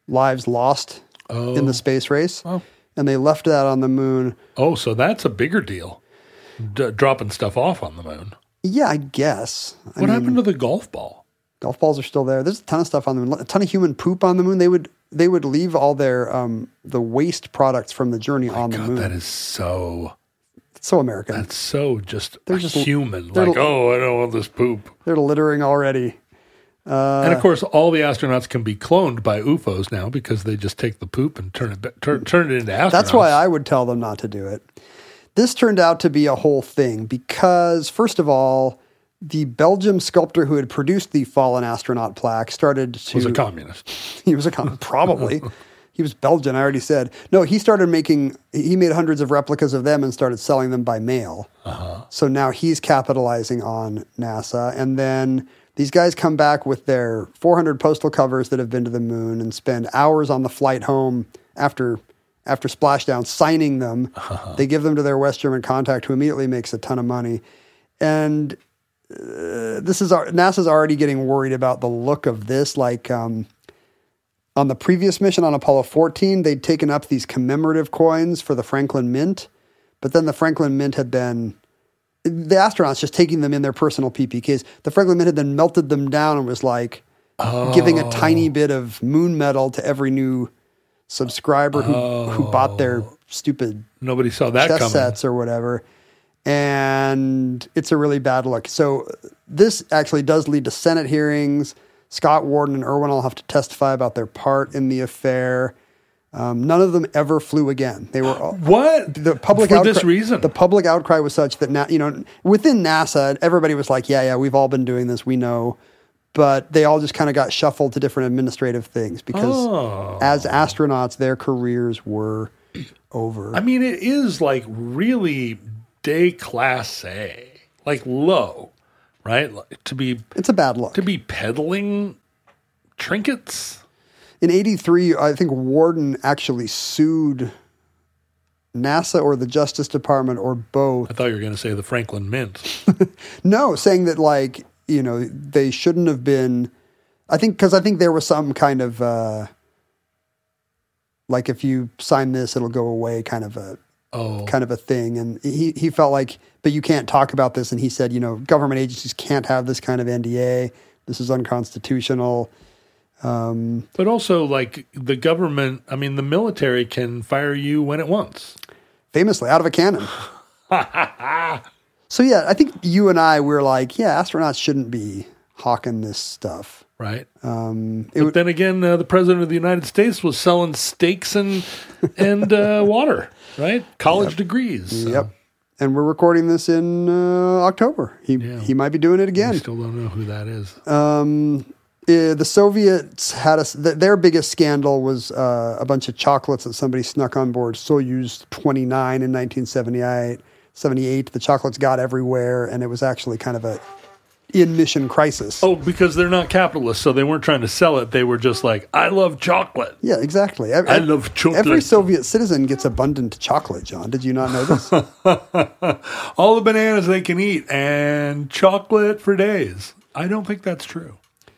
Speaker 3: lives lost
Speaker 4: Oh.
Speaker 3: in the space race.
Speaker 4: Oh.
Speaker 3: And they left that on the moon.
Speaker 4: Oh, so that's a bigger deal. D- dropping stuff off on the moon.
Speaker 3: Yeah, I guess. I
Speaker 4: What
Speaker 3: mean,
Speaker 4: happened to the golf ball?
Speaker 3: golf balls are still there. There's a ton of stuff on the moon. A ton of human poop on the moon. They would they would leave all their um, the waste products from the journey on the
Speaker 4: God,
Speaker 3: moon.
Speaker 4: that is so.
Speaker 3: It's so American.
Speaker 4: That's so just,
Speaker 3: They're just
Speaker 4: human.
Speaker 3: they're-
Speaker 4: Like, oh, I don't want this poop.
Speaker 3: They're littering already.
Speaker 4: and of course, all the astronauts can be cloned by U F Os now because they just take the poop and turn it ba- turn, turn it into astronauts.
Speaker 3: That's why I would tell them not to do it. This turned out to be a whole thing because, first of all, the Belgium sculptor who had produced the fallen astronaut plaque started to...
Speaker 4: was a communist.
Speaker 3: He was a communist, probably. He was Belgian, I already said. No, he started making... He made hundreds of replicas of them and started selling them by mail. Uh-huh. So now he's capitalizing on NASA. And then these guys come back with their four hundred postal covers that have been to the moon and spend hours on the flight home after... After splashdown, signing them, uh-huh. They give them to their West German contact, who immediately makes a ton of money. And uh, this is our, NASA's already getting worried about the look of this. Like um, on the previous mission on Apollo fourteen, they'd taken up these commemorative coins for the Franklin Mint, but then the Franklin Mint had been the astronauts just taking them in their personal P P Ks. The Franklin Mint had then melted them down and was like oh. giving a tiny bit of moon metal to every new subscriber who, oh. who bought their stupid
Speaker 4: nobody saw that
Speaker 3: chess
Speaker 4: coming.
Speaker 3: sets or whatever. And it's a really bad look. So this actually does lead to Senate hearings. Scott Warden and Irwin will have to testify about their part in the affair. Um, none of them ever flew again. They were all,
Speaker 4: what
Speaker 3: the public
Speaker 4: for
Speaker 3: outcry,
Speaker 4: this reason.
Speaker 3: The public outcry was such that now, you know, within NASA, everybody was like, "Yeah, yeah, we've all been doing this. We know." But they all just kind of got shuffled to different administrative things because
Speaker 4: oh.
Speaker 3: as astronauts, their careers were over.
Speaker 4: I mean, it is like really déclassé, like low, right? Like, to be
Speaker 3: it's a bad look.
Speaker 4: To be peddling trinkets.
Speaker 3: In eighty-three, I think Warden actually sued NASA or the Justice Department or both.
Speaker 4: I thought you were going to say the Franklin Mint.
Speaker 3: No, saying that like, you know, they shouldn't have been, I think, because I think there was some kind of, uh, like if you sign this, it'll go away kind of a,
Speaker 4: oh.
Speaker 3: kind of a thing. And he, he felt like, but you can't talk about this. And he said, you know, government agencies can't have this kind of N D A. This is unconstitutional. Um,
Speaker 4: but also like the government, I mean, the military can fire you when it wants.
Speaker 3: Famously, out of a cannon. So, yeah, I think you and I were like, yeah, astronauts shouldn't be hawking this stuff.
Speaker 4: Right.
Speaker 3: Um,
Speaker 4: but
Speaker 3: w-
Speaker 4: then again, uh, the president of the United States was selling steaks and and uh, water, right? College
Speaker 3: yep.
Speaker 4: degrees. So.
Speaker 3: Yep. And we're recording this in uh, October. He
Speaker 4: yeah.
Speaker 3: he might be doing it again.
Speaker 4: We still don't know who that is.
Speaker 3: Um, uh, the Soviets had a, th- their biggest scandal was uh, a bunch of chocolates that somebody snuck on board Soyuz twenty-nine in nineteen seventy-eight. seventy-eight, the chocolates got everywhere, and it was actually kind of a in-mission crisis.
Speaker 4: Oh, because they're not capitalists, so they weren't trying to sell it. They were just like, I love chocolate.
Speaker 3: Yeah, exactly. Every,
Speaker 4: I love chocolate.
Speaker 3: Every Soviet citizen gets abundant chocolate, John. Did you not know this?
Speaker 4: All the bananas they can eat and chocolate for days. I don't think that's true.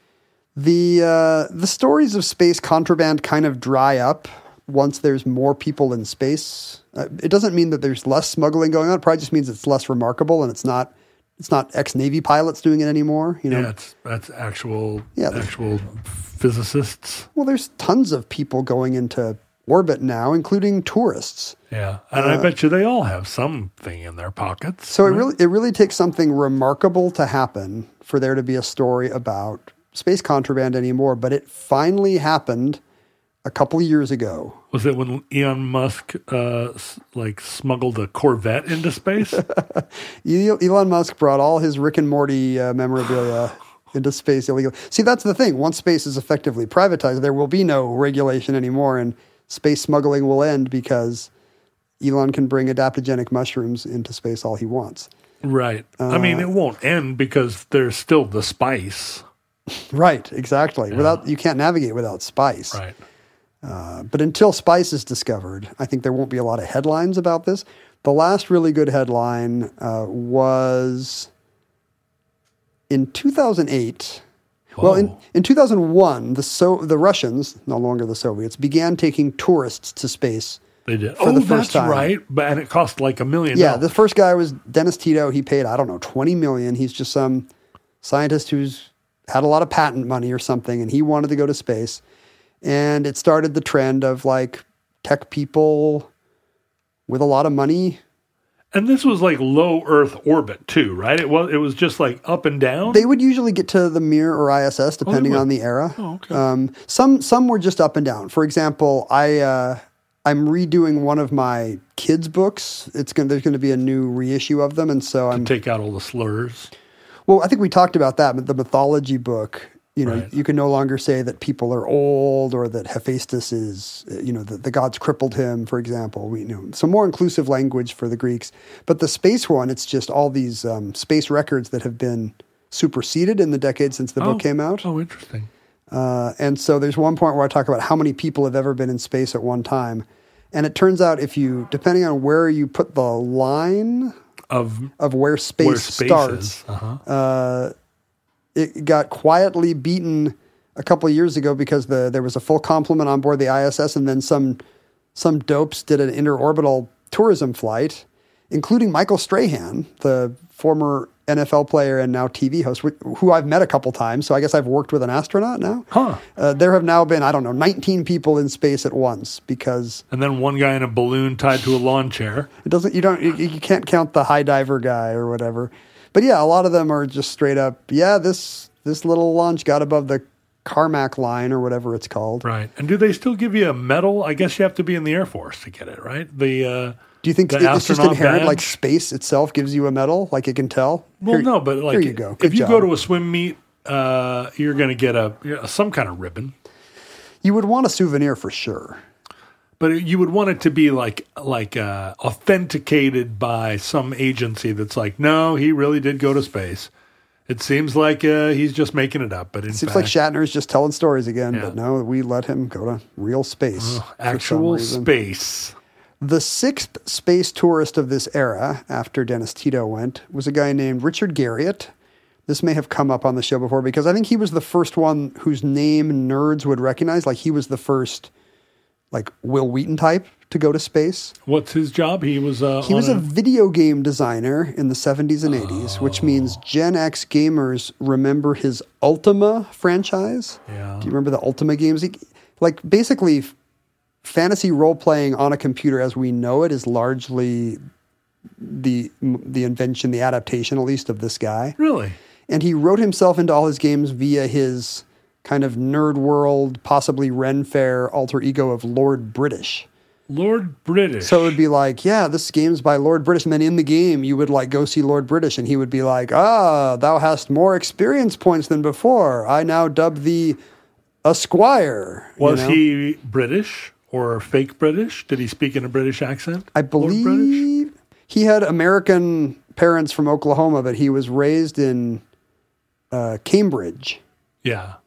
Speaker 3: The uh, the stories of space contraband kind of dry up once there's more people in space. Uh, it doesn't mean that there's less smuggling going on. It probably just means it's less remarkable and it's not it's not ex-Navy pilots doing it anymore. You know,
Speaker 4: yeah, it's, that's actual
Speaker 3: yeah,
Speaker 4: actual physicists.
Speaker 3: Well, there's tons of people going into orbit now, including tourists.
Speaker 4: Yeah, and
Speaker 3: uh,
Speaker 4: I bet you they all have something in their pockets.
Speaker 3: So
Speaker 4: right?
Speaker 3: it really it really takes something remarkable to happen for there to be a story about space contraband anymore. But it finally happened a couple of years ago.
Speaker 4: Was it when Elon Musk uh, like smuggled a Corvette into space?
Speaker 3: Elon Musk brought all his Rick and Morty uh, memorabilia into space illegally. See, that's the thing. Once space is effectively privatized, there will be no regulation anymore, and space smuggling will end because Elon can bring adaptogenic mushrooms into space all he wants.
Speaker 4: Right.
Speaker 3: Uh,
Speaker 4: I mean, it won't end because there's still the spice.
Speaker 3: Right, exactly.
Speaker 4: Yeah.
Speaker 3: Without you can't navigate without spice.
Speaker 4: Right.
Speaker 3: Uh, but until spice is discovered, I think there won't be a lot of headlines about this. The last really good headline uh, was in two thousand eight. Well, in,
Speaker 4: Whoa.
Speaker 3: in two thousand one, the so the Russians, no longer the Soviets, began taking tourists to space.
Speaker 4: They did.
Speaker 3: for
Speaker 4: Oh,
Speaker 3: the first
Speaker 4: that's
Speaker 3: time.
Speaker 4: right. But and it cost like a million.
Speaker 3: Yeah,
Speaker 4: dollars.
Speaker 3: the first guy was Dennis Tito. He paid, I don't know, twenty million. He's just some scientist who's had a lot of patent money or something, and he wanted to go to space. And it started the trend of like tech people with a lot of money.
Speaker 4: And this was like low Earth orbit too, right? It was. It was just like up and down.
Speaker 3: They would usually get to the Mir or I S S depending
Speaker 4: would.
Speaker 3: on the era.
Speaker 4: Oh, okay.
Speaker 3: Um, some some were just up and down. For example, I uh, I'm redoing one of my kids' books. It's going there's going to be a new reissue of them, and so I'm
Speaker 4: Take out all the slurs.
Speaker 3: well. I think we talked about that. But the mythology book, you know,
Speaker 4: Right.
Speaker 3: you can no longer say that people are old or that Hephaestus is, uh, you know, the, the gods crippled him, for example. We you know some more inclusive language for the Greeks. But the space one, it's just all these um, space records that have been superseded in the decades since the
Speaker 4: oh,
Speaker 3: book came out.
Speaker 4: Oh, interesting.
Speaker 3: Uh, and so there's one point where I talk about how many people have ever been in space at one time. And it turns out if you, depending on where you put the line
Speaker 4: Of
Speaker 3: of where space,
Speaker 4: where space
Speaker 3: starts,
Speaker 4: is. Uh-huh.
Speaker 3: uh, it got quietly beaten a couple of years ago because the there was a full complement on board the I S S, and then some some dopes did an interorbital tourism flight, including Michael Strahan, the former N F L player and now T V host, wh- who I've met a couple times. So I guess I've worked with an astronaut now.
Speaker 4: Huh.
Speaker 3: Uh, there have now been, I don't know, nineteen people in space at once because
Speaker 4: And then one guy in a balloon tied to a lawn chair.
Speaker 3: it doesn't, you don't, you, you can't count the high diver guy or whatever. But yeah, a lot of them are just straight up, yeah, this, this little launch got above the Carmack line or whatever it's called.
Speaker 4: Right. And do they still give you a medal? I guess you have to be in the Air Force to get it, right? The uh,
Speaker 3: Do you think
Speaker 4: the
Speaker 3: it- it's just
Speaker 4: astronaut
Speaker 3: inherent, like
Speaker 4: badge?
Speaker 3: space itself gives you a medal, like it can tell?
Speaker 4: Well,
Speaker 3: Here-
Speaker 4: no, but like
Speaker 3: here you go. Good
Speaker 4: if you
Speaker 3: job.
Speaker 4: go to a swim meet, uh, you're going to get a you know, some kind of ribbon.
Speaker 3: You would want a souvenir for sure.
Speaker 4: But you would want it to be like like uh, authenticated by some agency that's like, no, he really did go to space. It seems like uh, he's just making it up, but in
Speaker 3: Seems
Speaker 4: fact,
Speaker 3: like Shatner's just telling stories again,
Speaker 4: Yeah.
Speaker 3: but no, we let him go to real space. for some
Speaker 4: actual
Speaker 3: reason.
Speaker 4: space.
Speaker 3: The sixth space tourist of this era, after Dennis Tito went, was a guy named Richard Garriott. This may have come up on the show before because I think he was the first one whose name nerds would recognize. Like he was the first, like Will Wheaton type to go to space.
Speaker 4: What's his job? He was uh,
Speaker 3: He
Speaker 4: on
Speaker 3: was a video game designer in the seventies and eighties, which means Gen X gamers remember his Ultima franchise.
Speaker 4: Yeah.
Speaker 3: Do you remember the Ultima games? He, like basically, f- fantasy role playing on a computer as we know it is largely the the invention, the adaptation, at least, of this guy.
Speaker 4: really.
Speaker 3: And he wrote himself into all his games via his kind of nerd world, possibly Ren Fair alter ego of Lord British.
Speaker 4: Lord British.
Speaker 3: So it would be like, yeah, this game's by Lord British. And then in the game, you would like go see Lord British and he would be like, ah, thou hast more experience points than before. I now dub thee a squire. you
Speaker 4: was
Speaker 3: know?
Speaker 4: he British or fake British? Did he speak in a British accent?
Speaker 3: I
Speaker 4: Lord British?
Speaker 3: believe he had American parents from Oklahoma, but he was raised in uh, Cambridge.
Speaker 4: Yeah.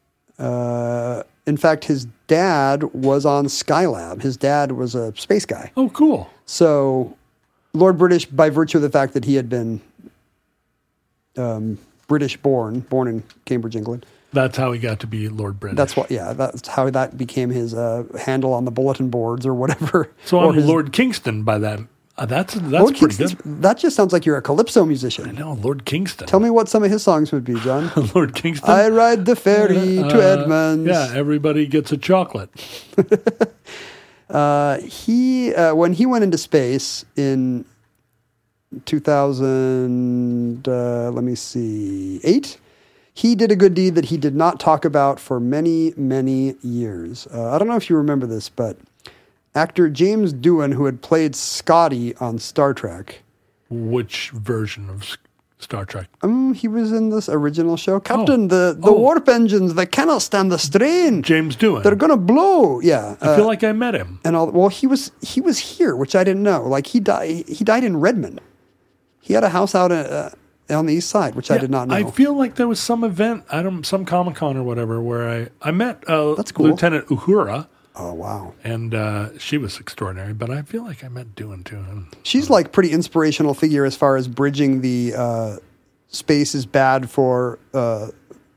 Speaker 3: Uh, in fact, his dad was on Skylab. His dad was a space guy.
Speaker 4: Oh, cool.
Speaker 3: So, Lord British, by virtue of the fact that he had been um, British born, born in Cambridge, England,
Speaker 4: That's how he got to be Lord British.
Speaker 3: that's what, yeah, that's how that became his uh, handle on the bulletin boards or whatever.
Speaker 4: So
Speaker 3: Or
Speaker 4: I'm
Speaker 3: his-
Speaker 4: Lord Kingston by that. Uh, that's that's
Speaker 3: Lord
Speaker 4: pretty
Speaker 3: Kingston's-
Speaker 4: good.
Speaker 3: That just sounds like you're a calypso musician.
Speaker 4: No, Lord Kingston.
Speaker 3: Tell me what some of his songs would be, John.
Speaker 4: Lord Kingston.
Speaker 3: I ride the ferry to
Speaker 4: Uh,
Speaker 3: Edmonds.
Speaker 4: Yeah, everybody gets a chocolate.
Speaker 3: Uh, he uh, when he went into space in two thousand, uh, let me see, eight, he did a good deed that he did not talk about for many, many years. Uh, I don't know if you remember this, but actor James Doohan, who had played Scotty on Star Trek,
Speaker 4: Which version of S- Star Trek?
Speaker 3: um, he was in this original show. Captain, the, the
Speaker 4: Oh.
Speaker 3: warp engines, they cannot stand the strain.
Speaker 4: James Doohan.
Speaker 3: They're gonna blow. Yeah,
Speaker 4: I feel like I met him.
Speaker 3: and all. Well, he was he was here, which I didn't know. Like he died. He died in Redmond. He had a house out uh, on the east side, which I
Speaker 4: Yeah,
Speaker 3: did not know.
Speaker 4: I feel like there was some event, I don't, some Comic Con or whatever, where I I met uh,
Speaker 3: That's cool.
Speaker 4: Lieutenant Uhura,
Speaker 3: oh wow,
Speaker 4: and uh, she was extraordinary. But I feel like I met Doohan too. And
Speaker 3: she's like pretty inspirational figure as far as bridging the uh, space is bad for uh,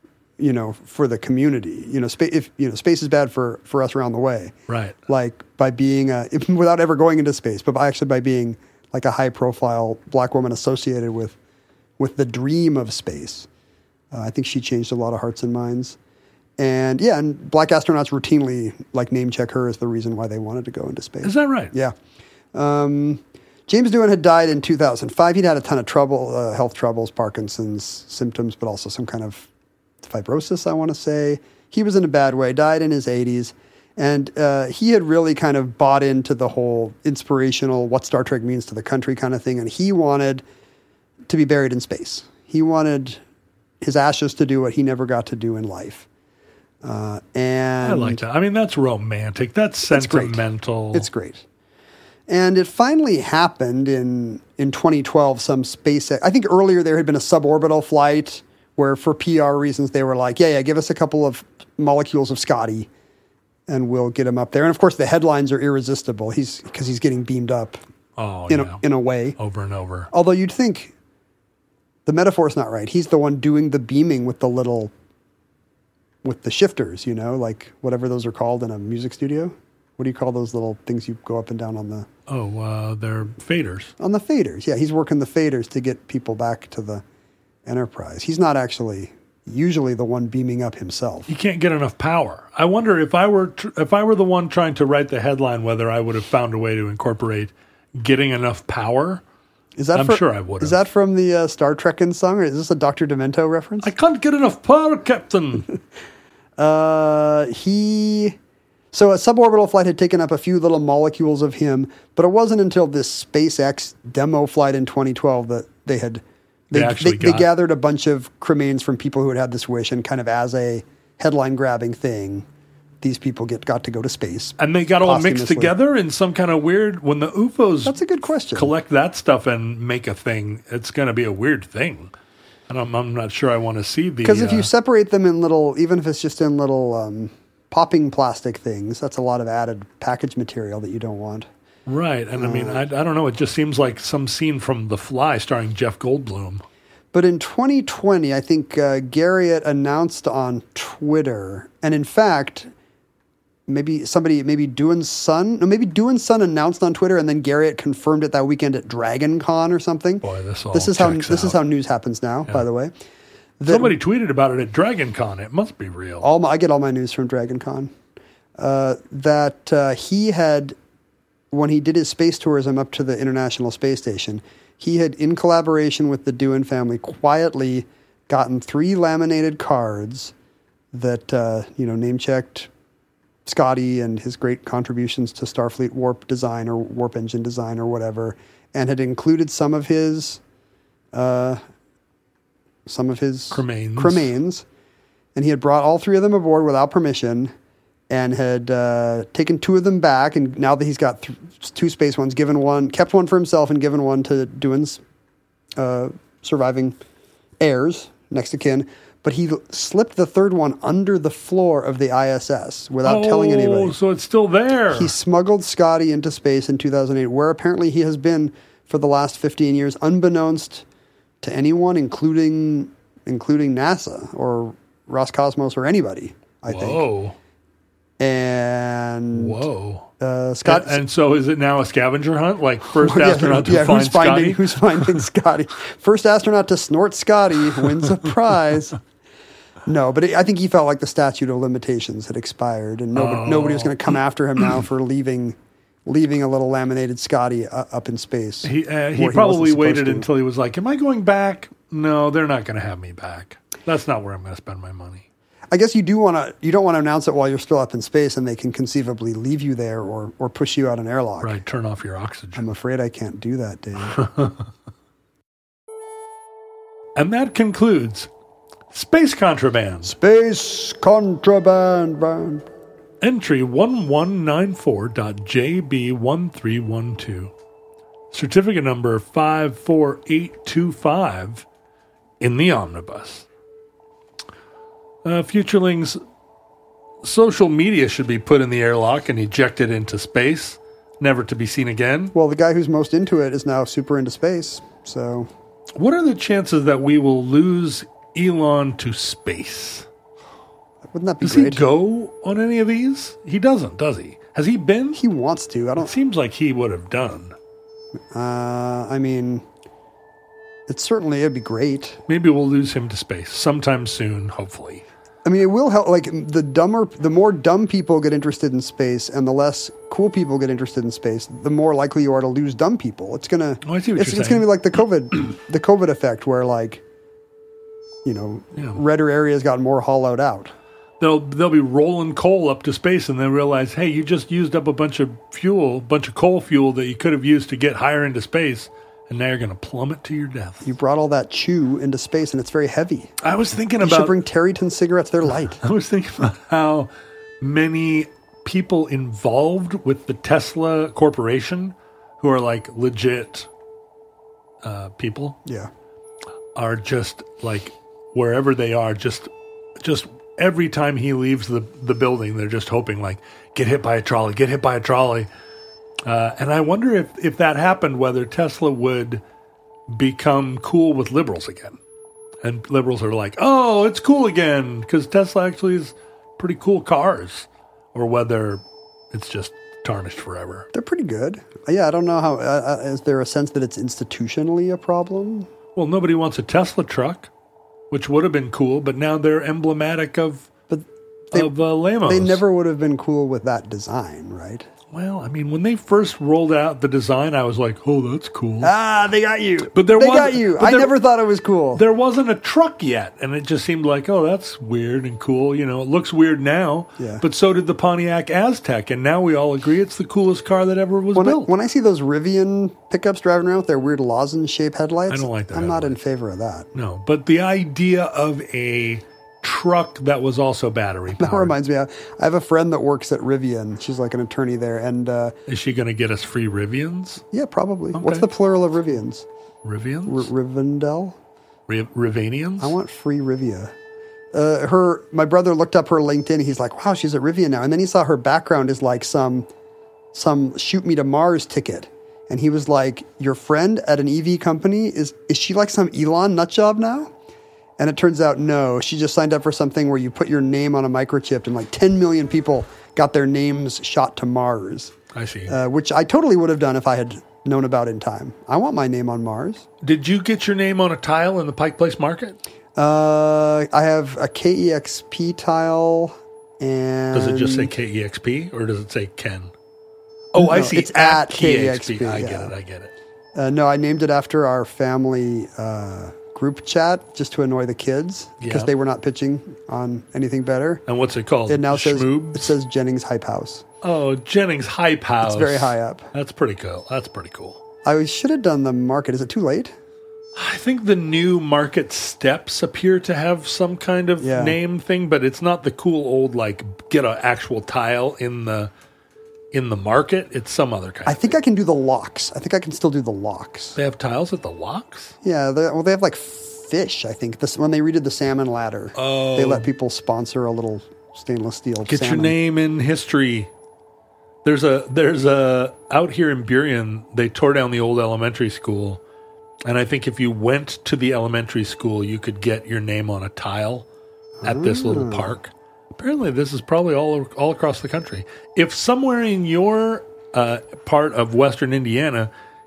Speaker 3: you know, for the community. You know, space if you know space is bad for, for us around the way.
Speaker 4: Right.
Speaker 3: Like by being a, if, without ever going into space, but by actually by being like a high profile black woman associated with with the dream of space. Uh, I think she changed a lot of hearts and minds. And yeah, and black astronauts routinely like name check her as the reason why they wanted to go into space.
Speaker 4: Is that right?
Speaker 3: Yeah. Um, James Doohan had died in two thousand five. He'd had a ton of trouble, uh, health troubles, Parkinson's symptoms, but also some kind of fibrosis, I want to say. He was in a bad way, died in his eighties. And uh, he had really kind of bought into the whole inspirational, what Star Trek means to the country kind of thing. And he wanted to be buried in space. He wanted his ashes to do what he never got to do in life. Uh, and
Speaker 4: I like that. I mean, that's romantic. That's sentimental.
Speaker 3: It's great. It's great. And it finally happened in in twenty twelve, some SpaceX. I think earlier there had been a suborbital flight where for P R reasons they were like, yeah, yeah, give us a couple of molecules of Scotty and we'll get him up there. And of course the headlines are irresistible. He's because he's getting beamed up
Speaker 4: oh,
Speaker 3: in,
Speaker 4: yeah.
Speaker 3: a, in a way.
Speaker 4: Over and over.
Speaker 3: Although you'd think the metaphor's not right. He's the one doing the beaming with the little, with the shifters, you know, like whatever those are called in a music studio. What do you call those little things you go up and down on the...
Speaker 4: Oh, uh, they're faders.
Speaker 3: On the faders, yeah. He's working the faders to get people back to the Enterprise. He's not actually usually the one beaming up himself.
Speaker 4: He can't get enough power. I wonder if I were tr- if I were the one trying to write the headline, whether I would have found a way to incorporate getting enough power.
Speaker 3: Is that
Speaker 4: I'm
Speaker 3: for,
Speaker 4: sure I would have.
Speaker 3: Is that from the uh, Star Trekkin' song, or is this a Doctor Demento reference?
Speaker 4: I can't get enough power, Captain.
Speaker 3: uh, he... So a suborbital flight had taken up a few little molecules of him, but it wasn't until this SpaceX demo flight in twenty twelve that they had they
Speaker 4: They actually
Speaker 3: they, they
Speaker 4: got-
Speaker 3: gathered a bunch of cremains from people who had had this wish, and kind of as a headline grabbing thing, these people get got to go to space.
Speaker 4: And they got all mixed
Speaker 3: posthumously.
Speaker 4: together in some kind of weird... When the U F Os
Speaker 3: That's a good question.
Speaker 4: collect that stuff and make a thing, it's going to be a weird thing. And I'm, I'm not sure I want to see the...
Speaker 3: Because if
Speaker 4: uh,
Speaker 3: you separate them in little, even if it's just in little um, popping plastic things, that's a lot of added package material that you don't want.
Speaker 4: Right. And I mean, I, I don't know. It just seems like some scene from The Fly starring Jeff Goldblum.
Speaker 3: But in twenty twenty, I think uh, Garriott announced on Twitter, and in fact, maybe somebody, maybe Doohan's son, no, maybe Doohan's son announced on Twitter, and then Garriott confirmed it that weekend at Dragon Con or something.
Speaker 4: Boy, this all
Speaker 3: This is how
Speaker 4: checks
Speaker 3: this is
Speaker 4: out.
Speaker 3: how news happens now. By the way, that
Speaker 4: Somebody tweeted about it at Dragon Con. It must be real.
Speaker 3: all my, I get all my news from Dragon Con. Uh, that uh, he had, when he did his space tourism up to the International Space Station, he had, in collaboration with the Doohan family, quietly gotten three laminated cards that, uh, you know, name-checked Scotty and his great contributions to Starfleet warp design or warp engine design or whatever, and had included some of his, uh, some of his
Speaker 4: Cremains.
Speaker 3: cremains, and he had brought all three of them aboard without permission, and had uh, taken two of them back. And now that he's got th- two space ones, given one, kept one for himself, and given one to Doohan's uh, surviving heirs, next of kin. But he l- slipped the third one under the floor of the I S S without
Speaker 4: oh,
Speaker 3: telling anybody.
Speaker 4: so it's still there.
Speaker 3: He smuggled Scotty into space in two thousand eight, where apparently he has been for the last fifteen years, unbeknownst to anyone, including including NASA or Roscosmos or anybody, I think.
Speaker 4: Whoa.
Speaker 3: And
Speaker 4: Whoa.
Speaker 3: uh, Scott.
Speaker 4: And, and so is it now a scavenger hunt? Like first
Speaker 3: Yeah,
Speaker 4: astronaut to
Speaker 3: yeah,
Speaker 4: find
Speaker 3: who's finding,
Speaker 4: Scotty?
Speaker 3: Who's finding Scotty? First astronaut to snort Scotty wins a prize. No, but I think he felt like the statute of limitations had expired, and nobody,
Speaker 4: Oh.
Speaker 3: nobody was going to come after him now for leaving leaving a little laminated Scotty uh, up in space.
Speaker 4: He, uh, he
Speaker 3: where he wasn't
Speaker 4: probably
Speaker 3: supposed
Speaker 4: waited
Speaker 3: to.
Speaker 4: until he was like, am I going back? No, they're not going to have me back. That's not where I'm going to spend my money.
Speaker 3: I guess you do want to. You don't want to announce it while you're still up in space, and they can conceivably leave you there or or push you out an airlock.
Speaker 4: Right, turn off your oxygen.
Speaker 3: I'm afraid I can't do that, Dave.
Speaker 4: And that concludes Space Contraband.
Speaker 3: Space contraband. Band.
Speaker 4: Entry one one nine four dot J B one three one two. Certificate number five four eight two five in the omnibus. Uh, Futureling's social media should be put in the airlock and ejected into space, never to be seen again.
Speaker 3: Well, the guy who's most into it is now super into space. So,
Speaker 4: What are the chances that we will lose Elon to space?
Speaker 3: Wouldn't that be
Speaker 4: Does
Speaker 3: great?
Speaker 4: he go on any of these? He doesn't, does he? Has he been?
Speaker 3: He wants to. I
Speaker 4: It
Speaker 3: don't.
Speaker 4: seems like he would have done.
Speaker 3: Uh, I mean, it's certainly it'd be great.
Speaker 4: Maybe we'll lose him to space sometime soon, hopefully.
Speaker 3: I mean, it will help. Like the dumber, the more dumb people get interested in space, and the less cool people get interested in space, the more likely you are to lose dumb people. It's gonna.
Speaker 4: Oh, I see what
Speaker 3: it's,
Speaker 4: you're
Speaker 3: it's
Speaker 4: saying.
Speaker 3: gonna be like the COVID, the COVID effect, where like, you know,
Speaker 4: Yeah.
Speaker 3: redder areas got more hollowed out.
Speaker 4: They'll they'll be rolling coal up to space, and they realize, hey, you just used up a bunch of fuel, a bunch of coal fuel that you could have used to get higher into space, and now you're going to plummet to your death.
Speaker 3: You brought all that chew into space, and it's very heavy.
Speaker 4: I was thinking
Speaker 3: You should
Speaker 4: about.
Speaker 3: bring Terryton cigarettes. They're light.
Speaker 4: I was thinking about how many people involved with the Tesla Corporation, who are like legit uh, people,
Speaker 3: Yeah.
Speaker 4: are just like wherever they are, just just every time he leaves the, the building, they're just hoping like get hit by a trolley, get hit by a trolley. Uh, and I wonder if, if that happened, whether Tesla would become cool with liberals again. And liberals are like, oh, it's cool again because Tesla actually is pretty cool cars, or whether it's just tarnished forever.
Speaker 3: They're pretty good. Yeah, I don't know how. Uh, uh, is there a sense that it's institutionally a problem?
Speaker 4: Well, nobody wants a Tesla truck, which would have been cool, but now they're emblematic of
Speaker 3: But they,
Speaker 4: of uh, Lamos.
Speaker 3: they never would have been cool with that design, right?
Speaker 4: Well, I mean, when they first rolled out the design, I was like, "Oh, that's cool."
Speaker 3: Ah, they got you.
Speaker 4: But there
Speaker 3: they
Speaker 4: was-
Speaker 3: got you.
Speaker 4: but
Speaker 3: I
Speaker 4: there-
Speaker 3: never thought it was cool.
Speaker 4: There wasn't a truck yet, and it just seemed like, "Oh, that's weird and cool." You know, it looks weird now.
Speaker 3: Yeah.
Speaker 4: But so did the Pontiac Aztec, and now we all agree it's the coolest car that ever was
Speaker 3: When I,
Speaker 4: built.
Speaker 3: when I see those Rivian pickups driving around with their weird lozenge-shaped headlights,
Speaker 4: I don't like that
Speaker 3: I'm not in
Speaker 4: headlights.
Speaker 3: favor of that.
Speaker 4: no, but the idea of a truck that was also battery
Speaker 3: That
Speaker 4: powered.
Speaker 3: reminds me. I I have a friend that works at Rivian. She's like an attorney there, and uh,
Speaker 4: Is she going to get us free Rivians?
Speaker 3: yeah, probably.
Speaker 4: Okay.
Speaker 3: What's the plural of Rivians?
Speaker 4: Rivians?
Speaker 3: R- Rivendell.
Speaker 4: Riv- Rivanians?
Speaker 3: I want free Rivia. Uh, her, my brother looked up her LinkedIn. He's like, "Wow, she's at Rivian now." And then he saw her background is like some, some shoot me to Mars ticket. And he was like, "Your friend at an E V company is is she like some Elon nut job now?" And it turns out no, she just signed up for something where you put your name on a microchip, and like ten million people got their names shot to Mars,
Speaker 4: I see.
Speaker 3: uh, which I totally would have done if I had known about in time. I want my name on Mars.
Speaker 4: Did you get your name on a tile in the Pike Place Market?
Speaker 3: Uh, I have a K E X P tile, and
Speaker 4: Does it just say K E X P or does it say Ken? Oh, I
Speaker 3: No,
Speaker 4: see.
Speaker 3: it's at K E X P,
Speaker 4: I get
Speaker 3: yeah.
Speaker 4: it. I get it.
Speaker 3: Uh, no, I named it after our family uh, group chat just to annoy the kids because
Speaker 4: Yeah.
Speaker 3: they were not pitching on anything better.
Speaker 4: And what's it called?
Speaker 3: It now says
Speaker 4: Schmoobs?
Speaker 3: it says Jennings Hype House.
Speaker 4: Oh, Jennings Hype House.
Speaker 3: It's very high up.
Speaker 4: That's pretty cool. That's pretty cool.
Speaker 3: I should have done the market. Is it too late?
Speaker 4: I think the new market steps appear to have some kind of
Speaker 3: Yeah.
Speaker 4: name thing, but it's not the cool old like get an actual tile in the in the market. It's some other kind.
Speaker 3: I
Speaker 4: of
Speaker 3: think
Speaker 4: thing.
Speaker 3: I can do the locks. I think I can still do the locks.
Speaker 4: They have tiles at the locks.
Speaker 3: Yeah, they, well, they have like fish. I think this when they redid the salmon ladder,
Speaker 4: Oh.
Speaker 3: they let people sponsor a little stainless steel.
Speaker 4: Get
Speaker 3: salmon.
Speaker 4: your name in history. There's a there's a out here in Burien, they tore down the old elementary school, and I think if you went to the elementary school, you could get your name on a tile at this little park. Apparently, this is probably all all across the country. If somewhere in your uh, part of Western Indiana,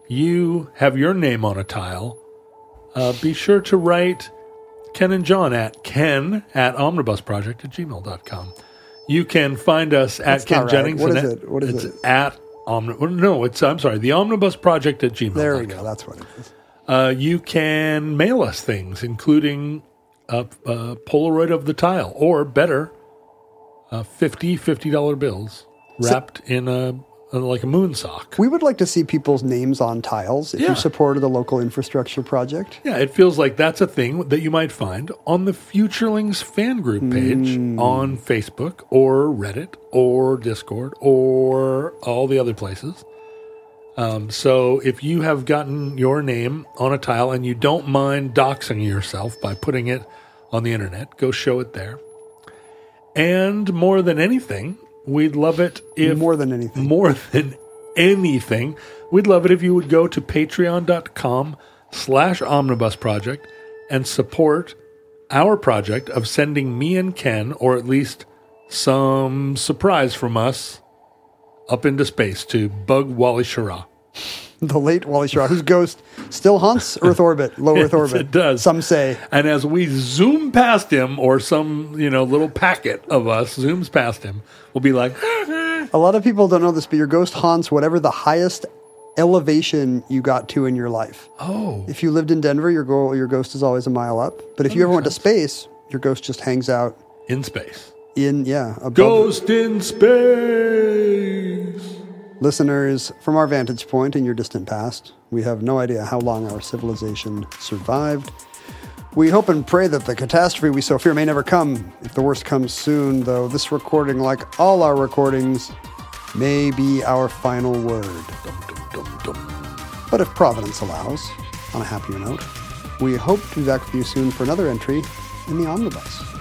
Speaker 4: you have your name on a tile, uh, be sure to write Ken and John at ken at omnibusproject at gmail dot com. You can find us at
Speaker 3: That's
Speaker 4: Ken
Speaker 3: not right.
Speaker 4: Jennings.
Speaker 3: What
Speaker 4: and
Speaker 3: is
Speaker 4: at-
Speaker 3: it? What is
Speaker 4: it's
Speaker 3: it?
Speaker 4: at Omni- well, no, it's I'm sorry, the Omnibus Project at gmail dot com.
Speaker 3: There we go. That's what it is.
Speaker 4: Uh, you can mail us things, including a, a Polaroid of the tile, or better, uh, fifty fifty dollar bills wrapped in a, a like a moon sock.
Speaker 3: We would like to see people's names on tiles if
Speaker 4: Yeah.
Speaker 3: you supported the local infrastructure project.
Speaker 4: Yeah, it feels like that's a thing that you might find on the Futurelings fan group page on Facebook or Reddit or Discord or all the other places. Um, so if you have gotten your name on a tile and you don't mind doxing yourself by putting it on the internet, go show it there. And more than anything, we'd love it if...
Speaker 3: More than anything.
Speaker 4: More than anything, we'd love it if you would go to patreon.com slash omnibus project and support our project of sending me and Ken, or at least some surprise from us, up into space to bug Wally Schirra.
Speaker 3: The late Wally Schirra, whose ghost still haunts Earth orbit, low Earth
Speaker 4: Yes,
Speaker 3: orbit.
Speaker 4: it does.
Speaker 3: Some say.
Speaker 4: And as we zoom past him, or some, you know, little packet of us zooms past him, we'll be like,
Speaker 3: A lot of people don't know this, but your ghost haunts whatever the highest elevation you got to in your life.
Speaker 4: oh,
Speaker 3: If you lived in Denver, your go- your ghost is always a mile up. But if you ever went to space, your ghost just hangs out
Speaker 4: in space.
Speaker 3: in, yeah, above.
Speaker 4: Ghost in space.
Speaker 3: Listeners, from our vantage point in your distant past, we have no idea how long our civilization survived. We hope and pray that the catastrophe we so fear may never come. If the worst comes soon, though, this recording, like all our recordings, may be our final word.
Speaker 4: Dum, dum, dum, dum.
Speaker 3: But if Providence allows, on a happier note, we hope to be back with you soon for another entry in the Omnibus.